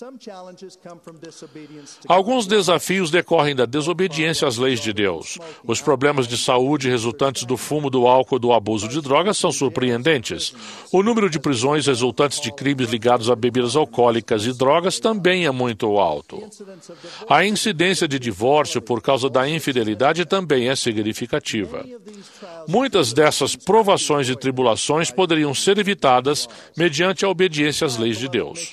Alguns desafios decorrem da desobediência às leis de Deus. Os problemas de saúde resultantes do fumo, do álcool e do abuso de drogas são surpreendentes. O número de prisões resultantes de crimes ligados a bebidas alcoólicas e drogas também é muito alto. A incidência de divórcio por causa da infidelidade também é significativa. Muitas dessas provações e tribulações poderiam ser evitadas mediante a obediência às leis de Deus.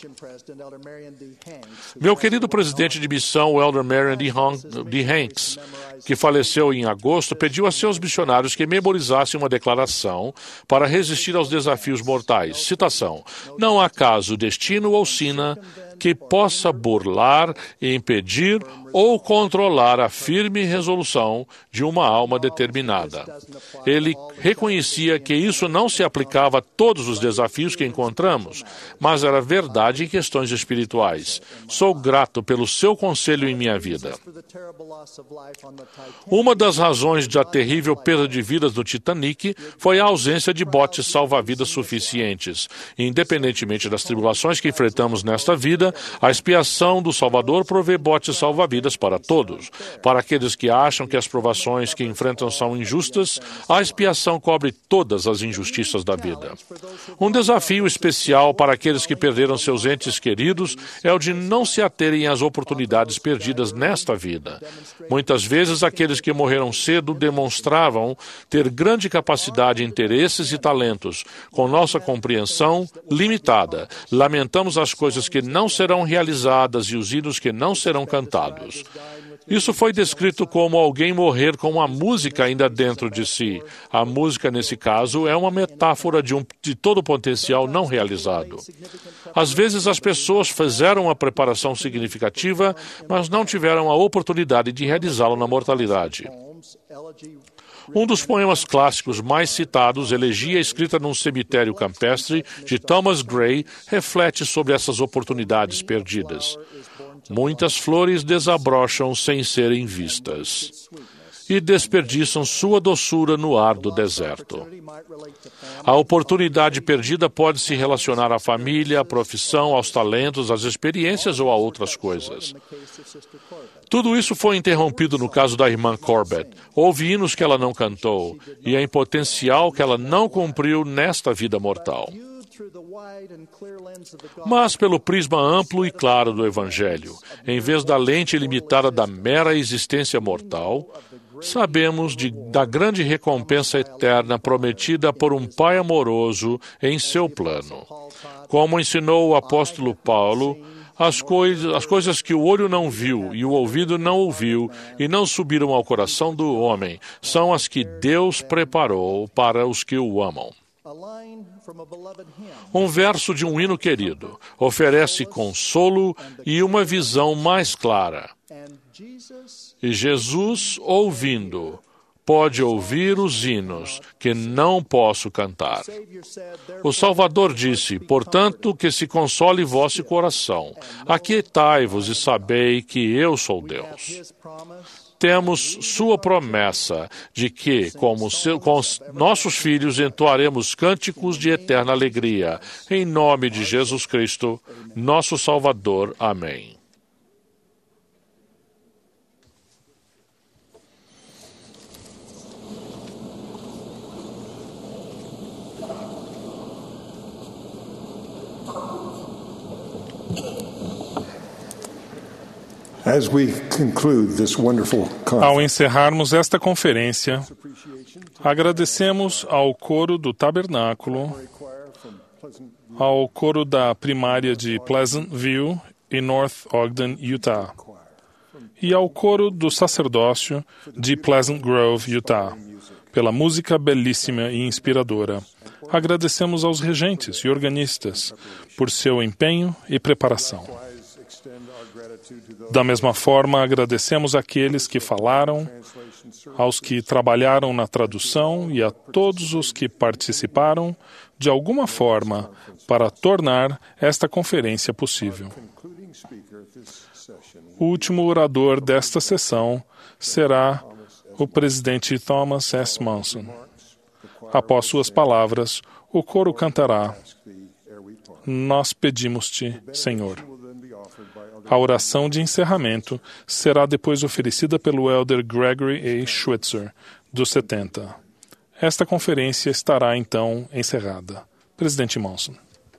Meu querido presidente de missão, o Elder Marion D. Hanks, que faleceu em agosto, pediu a seus missionários que memorizassem uma declaração para resistir aos desafios mortais. Citação: não há caso, destino ou sina que possa burlar, impedir ou controlar a firme resolução de uma alma determinada. Ele reconhecia que isso não se aplicava a todos os desafios que encontramos, mas era verdade em questões espirituais. Sou grato pelo seu conselho em minha vida. Uma das razões da terrível perda de vidas do Titanic foi a ausência de botes salva-vidas suficientes. Independentemente das tribulações que enfrentamos nesta vida, a expiação do Salvador provê botes salva-vidas para todos. Para aqueles que acham que as provações que enfrentam são injustas, a expiação cobre todas as injustiças da vida. Um desafio especial para aqueles que perderam seus entes queridos é o de não se aterem às oportunidades perdidas nesta vida. Muitas vezes, aqueles que morreram cedo demonstravam ter grande capacidade, interesses e talentos. Com nossa compreensão limitada, lamentamos as coisas que não serão realizadas e os hinos que não serão cantados. Isso foi descrito como alguém morrer com a música ainda dentro de si. A música, nesse caso, é uma metáfora de, um, de todo o potencial não realizado. Às vezes, as pessoas fizeram uma preparação significativa, mas não tiveram a oportunidade de realizá-lo na mortalidade. Um dos poemas clássicos mais citados, Elegia escrita num cemitério campestre, de Thomas Gray, reflete sobre essas oportunidades perdidas. Muitas flores desabrocham sem serem vistas. e desperdiçam sua doçura no ar do deserto. A oportunidade perdida pode se relacionar à família, à profissão, aos talentos, às experiências ou a outras coisas. Tudo isso foi interrompido no caso da irmã Corbett. Houve hinos que ela não cantou e em potencial que ela não cumpriu nesta vida mortal. Mas pelo prisma amplo e claro do Evangelho, em vez da lente limitada da mera existência mortal, sabemos de, da grande recompensa eterna prometida por um Pai amoroso em seu plano. Como ensinou o apóstolo Paulo, as, coisa, as coisas que o olho não viu e o ouvido não ouviu e não subiram ao coração do homem são as que Deus preparou para os que o amam. Um verso de um hino querido oferece consolo e uma visão mais clara. E Jesus, ouvindo, pode ouvir os hinos que não posso cantar. O Salvador disse, portanto, que se console vosso coração. Aquietai-vos e sabei que eu sou Deus. Temos sua promessa de que, como seu, com nossos filhos, entoaremos cânticos de eterna alegria. Em nome de Jesus Cristo, nosso Salvador. Amém. As we conclude this wonderful conference, Ao encerrarmos esta conferência, agradecemos ao coro do Tabernáculo, ao coro da primária de Pleasant View e North Ogden, Utah, e ao coro do sacerdócio de Pleasant Grove, Utah, pela música belíssima e inspiradora. Agradecemos aos regentes e organistas por seu empenho e preparação. Da mesma forma, agradecemos àqueles que falaram, aos que trabalharam na tradução e a todos os que participaram, de alguma forma, para tornar esta conferência possível. O último orador desta sessão será o presidente Thomas S. Monson. Após suas palavras, o coro cantará: Nós pedimos-te, Senhor. A oração de encerramento será depois oferecida pelo elder Gregory A. Schweitzer, dos setenta. Esta conferência estará, então, encerrada. Presidente Monson.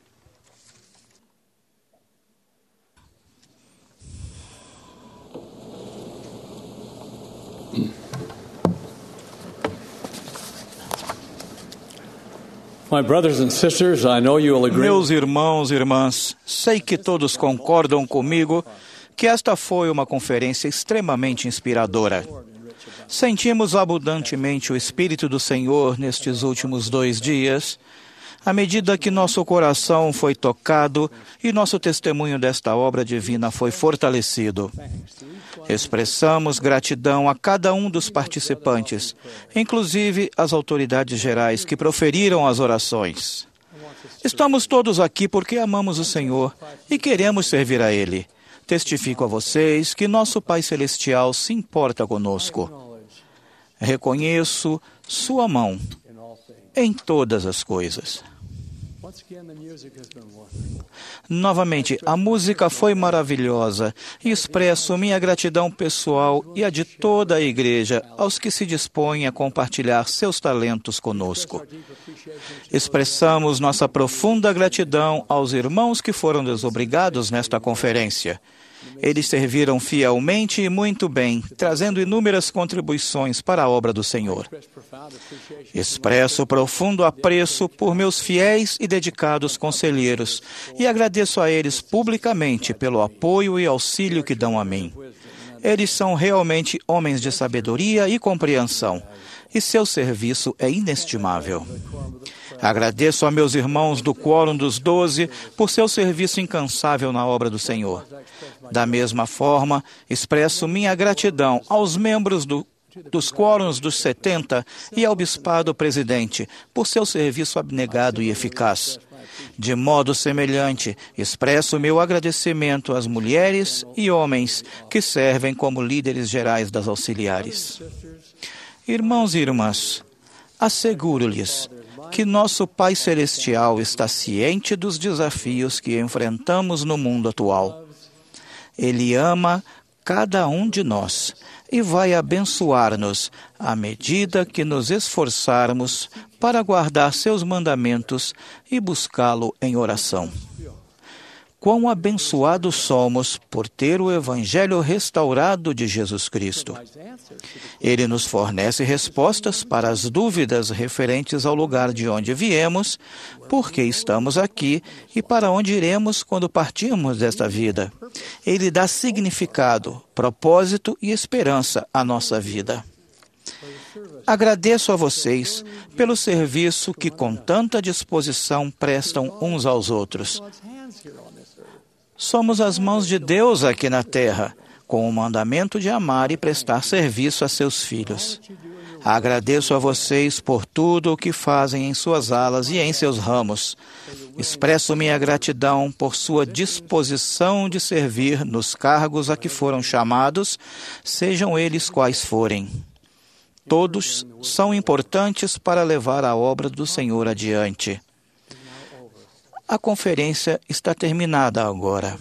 My brothers and sisters, I know you will agree. Meus irmãos e irmãs, sei que todos concordam comigo que esta foi uma conferência extremamente inspiradora. Sentimos abundantemente o Espírito do Senhor nestes últimos dois dias, à medida que nosso coração foi tocado e nosso testemunho desta obra divina foi fortalecido. Expressamos gratidão a cada um dos participantes, inclusive as autoridades gerais que proferiram as orações. Estamos todos aqui porque amamos o Senhor e queremos servir a Ele. Testifico a vocês que nosso Pai Celestial se importa conosco. Reconheço sua mão em todas as coisas. Novamente, a música foi maravilhosa e expresso minha gratidão pessoal e a de toda a igreja aos que se dispõem a compartilhar seus talentos conosco. Expressamos nossa profunda gratidão aos irmãos que foram desobrigados nesta conferência. Eles serviram fielmente e muito bem, trazendo inúmeras contribuições para a obra do Senhor. Expresso profundo apreço por meus fiéis e dedicados conselheiros e agradeço a eles publicamente pelo apoio e auxílio que dão a mim. Eles são realmente homens de sabedoria e compreensão, e seu serviço é inestimável. Agradeço a meus irmãos do Quórum dos Doze por seu serviço incansável na obra do Senhor. Da mesma forma, expresso minha gratidão aos membros do, dos Quórums dos setenta e ao Bispado Presidente por seu serviço abnegado e eficaz. De modo semelhante, expresso meu agradecimento às mulheres e homens que servem como líderes gerais das auxiliares. Irmãos e irmãs, asseguro-lhes que nosso Pai Celestial está ciente dos desafios que enfrentamos no mundo atual. Ele ama cada um de nós e vai abençoar-nos à medida que nos esforçarmos para guardar seus mandamentos e buscá-lo em oração. Quão abençoados somos por ter o Evangelho restaurado de Jesus Cristo. Ele nos fornece respostas para as dúvidas referentes ao lugar de onde viemos, por que estamos aqui e para onde iremos quando partirmos desta vida. Ele dá significado, propósito e esperança à nossa vida. Agradeço a vocês pelo serviço que com tanta disposição prestam uns aos outros. Somos as mãos de Deus aqui na terra, com o mandamento de amar e prestar serviço a seus filhos. Agradeço a vocês por tudo o que fazem em suas alas e em seus ramos. Expresso minha gratidão por sua disposição de servir nos cargos a que foram chamados, sejam eles quais forem. Todos são importantes para levar a obra do Senhor adiante. A conferência está terminada agora.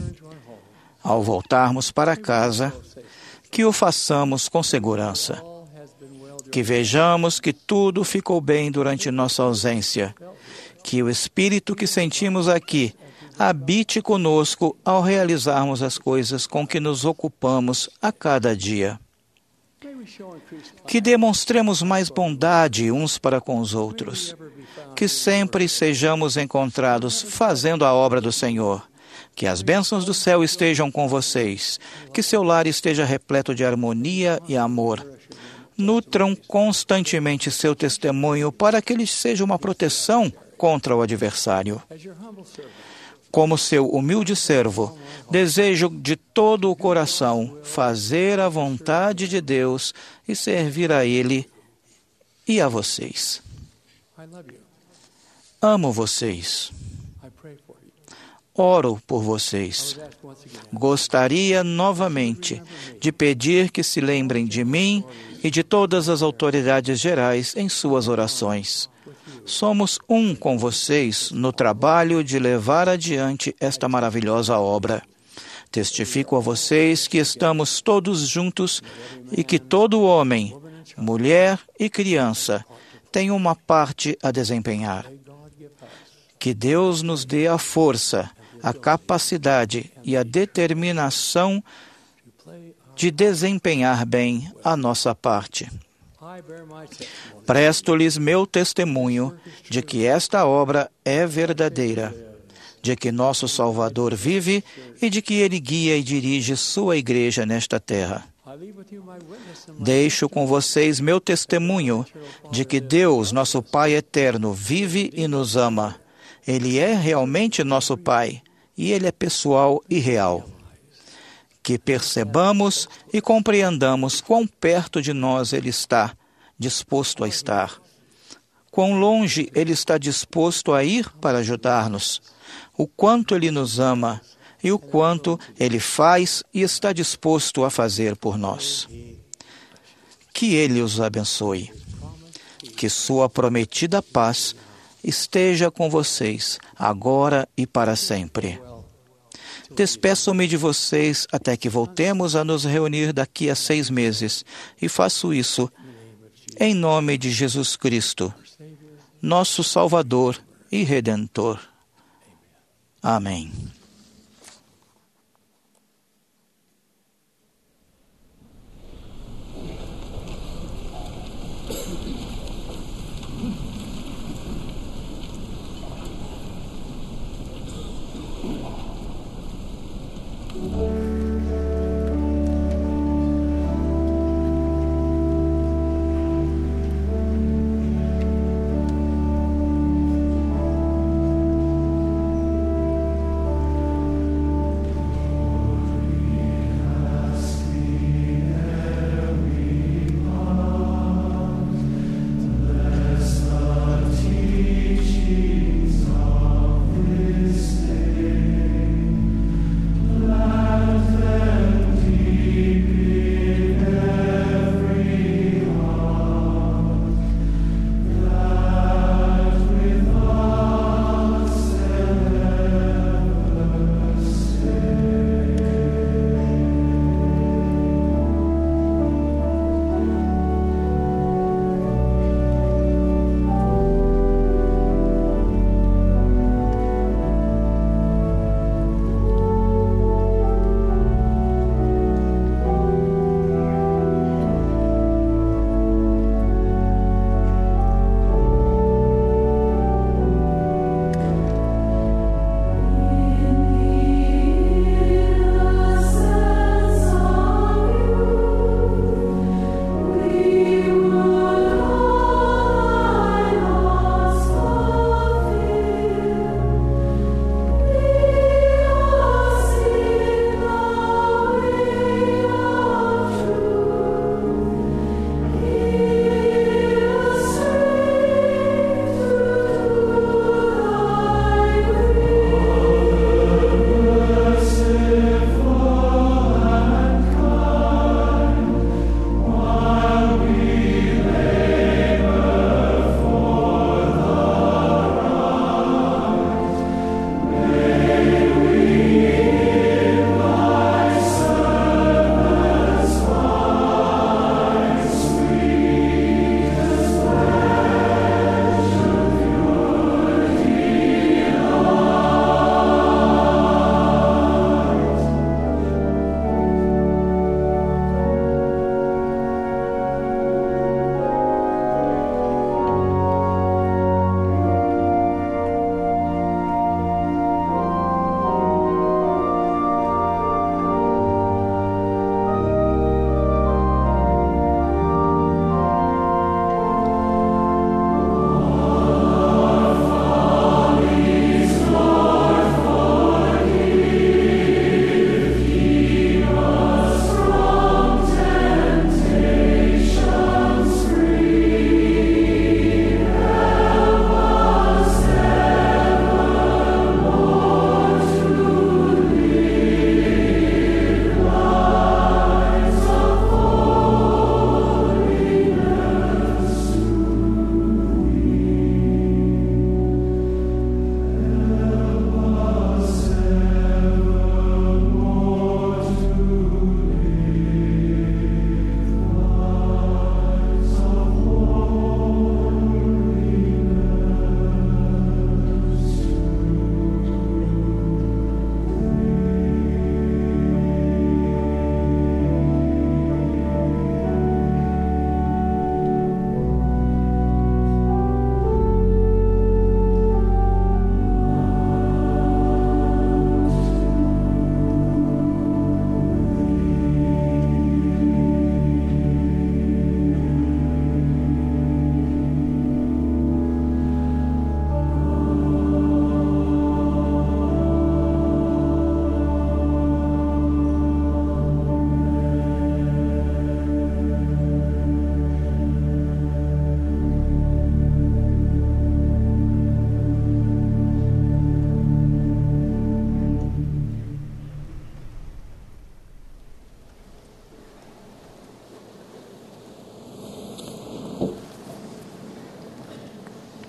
Ao voltarmos para casa, que o façamos com segurança. Que vejamos que tudo ficou bem durante nossa ausência. Que o Espírito que sentimos aqui habite conosco ao realizarmos as coisas com que nos ocupamos a cada dia. Que demonstremos mais bondade uns para com os outros. Que sempre sejamos encontrados fazendo a obra do Senhor. Que as bênçãos do céu estejam com vocês. Que seu lar esteja repleto de harmonia e amor. Nutram constantemente seu testemunho para que ele seja uma proteção contra o adversário. Como seu humilde servo, desejo de todo o coração fazer a vontade de Deus e servir a Ele e a vocês. Amo vocês. Oro por vocês. Gostaria novamente de pedir que se lembrem de mim e de todas as autoridades gerais em suas orações. Somos um com vocês no trabalho de levar adiante esta maravilhosa obra. Testifico a vocês que estamos todos juntos e que todo homem, mulher e criança tem uma parte a desempenhar. Que Deus nos dê a força, a capacidade e a determinação de desempenhar bem a nossa parte. Presto-lhes meu testemunho de que esta obra é verdadeira, de que nosso Salvador vive e de que Ele guia e dirige sua igreja nesta terra. Deixo com vocês meu testemunho de que Deus, nosso Pai eterno, vive e nos ama. Ele é realmente nosso Pai e Ele é pessoal e real. Que percebamos e compreendamos quão perto de nós Ele está, disposto a estar. Quão longe Ele está disposto a ir para ajudar-nos. O quanto Ele nos ama e o quanto Ele faz e está disposto a fazer por nós. Que Ele os abençoe. Que sua prometida paz esteja com vocês, agora e para sempre. Despeço-me de vocês até que voltemos a nos reunir daqui a seis meses, e faço isso em nome de Jesus Cristo, nosso Salvador e Redentor. Amém.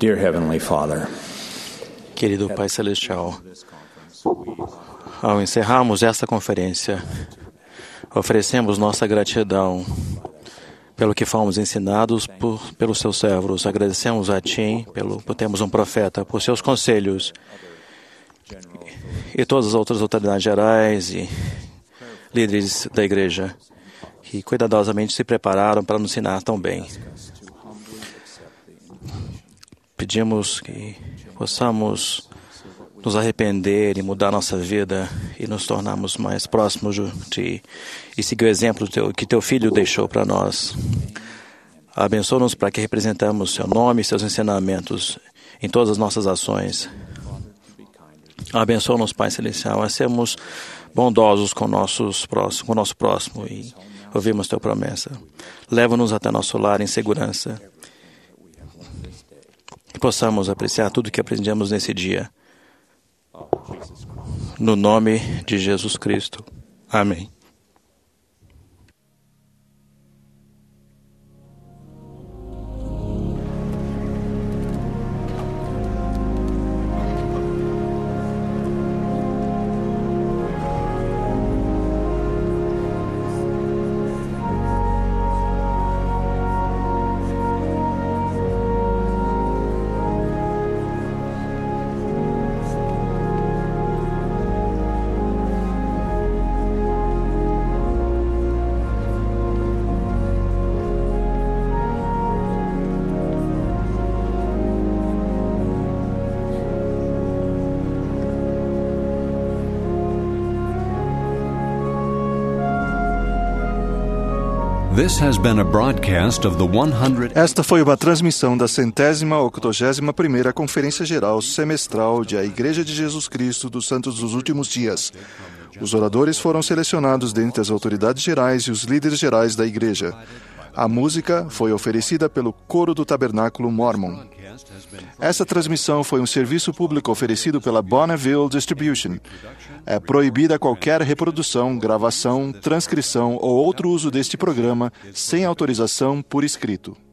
Dear Heavenly Father, Querido Pai Celestial, ao encerrarmos esta conferência, oferecemos nossa gratidão pelo que fomos ensinados por, pelos seus servos. Agradecemos a Ti pelo, por termos um profeta, por seus conselhos e todas as outras autoridades gerais e líderes da igreja que cuidadosamente se prepararam para nos ensinar tão bem. Pedimos que possamos nos arrepender e mudar nossa vida e nos tornarmos mais próximos de Ti e seguir o exemplo teu, que Teu Filho deixou para nós. Abençoa-nos para que representamos Seu nome e Seus ensinamentos em todas as nossas ações. Abençoa-nos, Pai Celestial, a sermos bondosos com, nossos próximos, com o nosso próximo e ouvimos Tua promessa. Leva-nos até nosso lar em segurança. Que possamos apreciar tudo que aprendemos nesse dia. No nome de Jesus Cristo. Amém. This has been a broadcast of the one hundred... Esta foi uma transmissão da centésima octogésima primeira Conferência Geral Semestral de A Igreja de Jesus Cristo dos Santos dos Últimos Dias. Os oradores foram selecionados dentre as autoridades gerais e os líderes gerais da Igreja. A música foi oferecida pelo Coro do Tabernáculo Mormon. Essa transmissão foi um serviço público oferecido pela Bonneville Distribution. É proibida qualquer reprodução, gravação, transcrição ou outro uso deste programa sem autorização por escrito.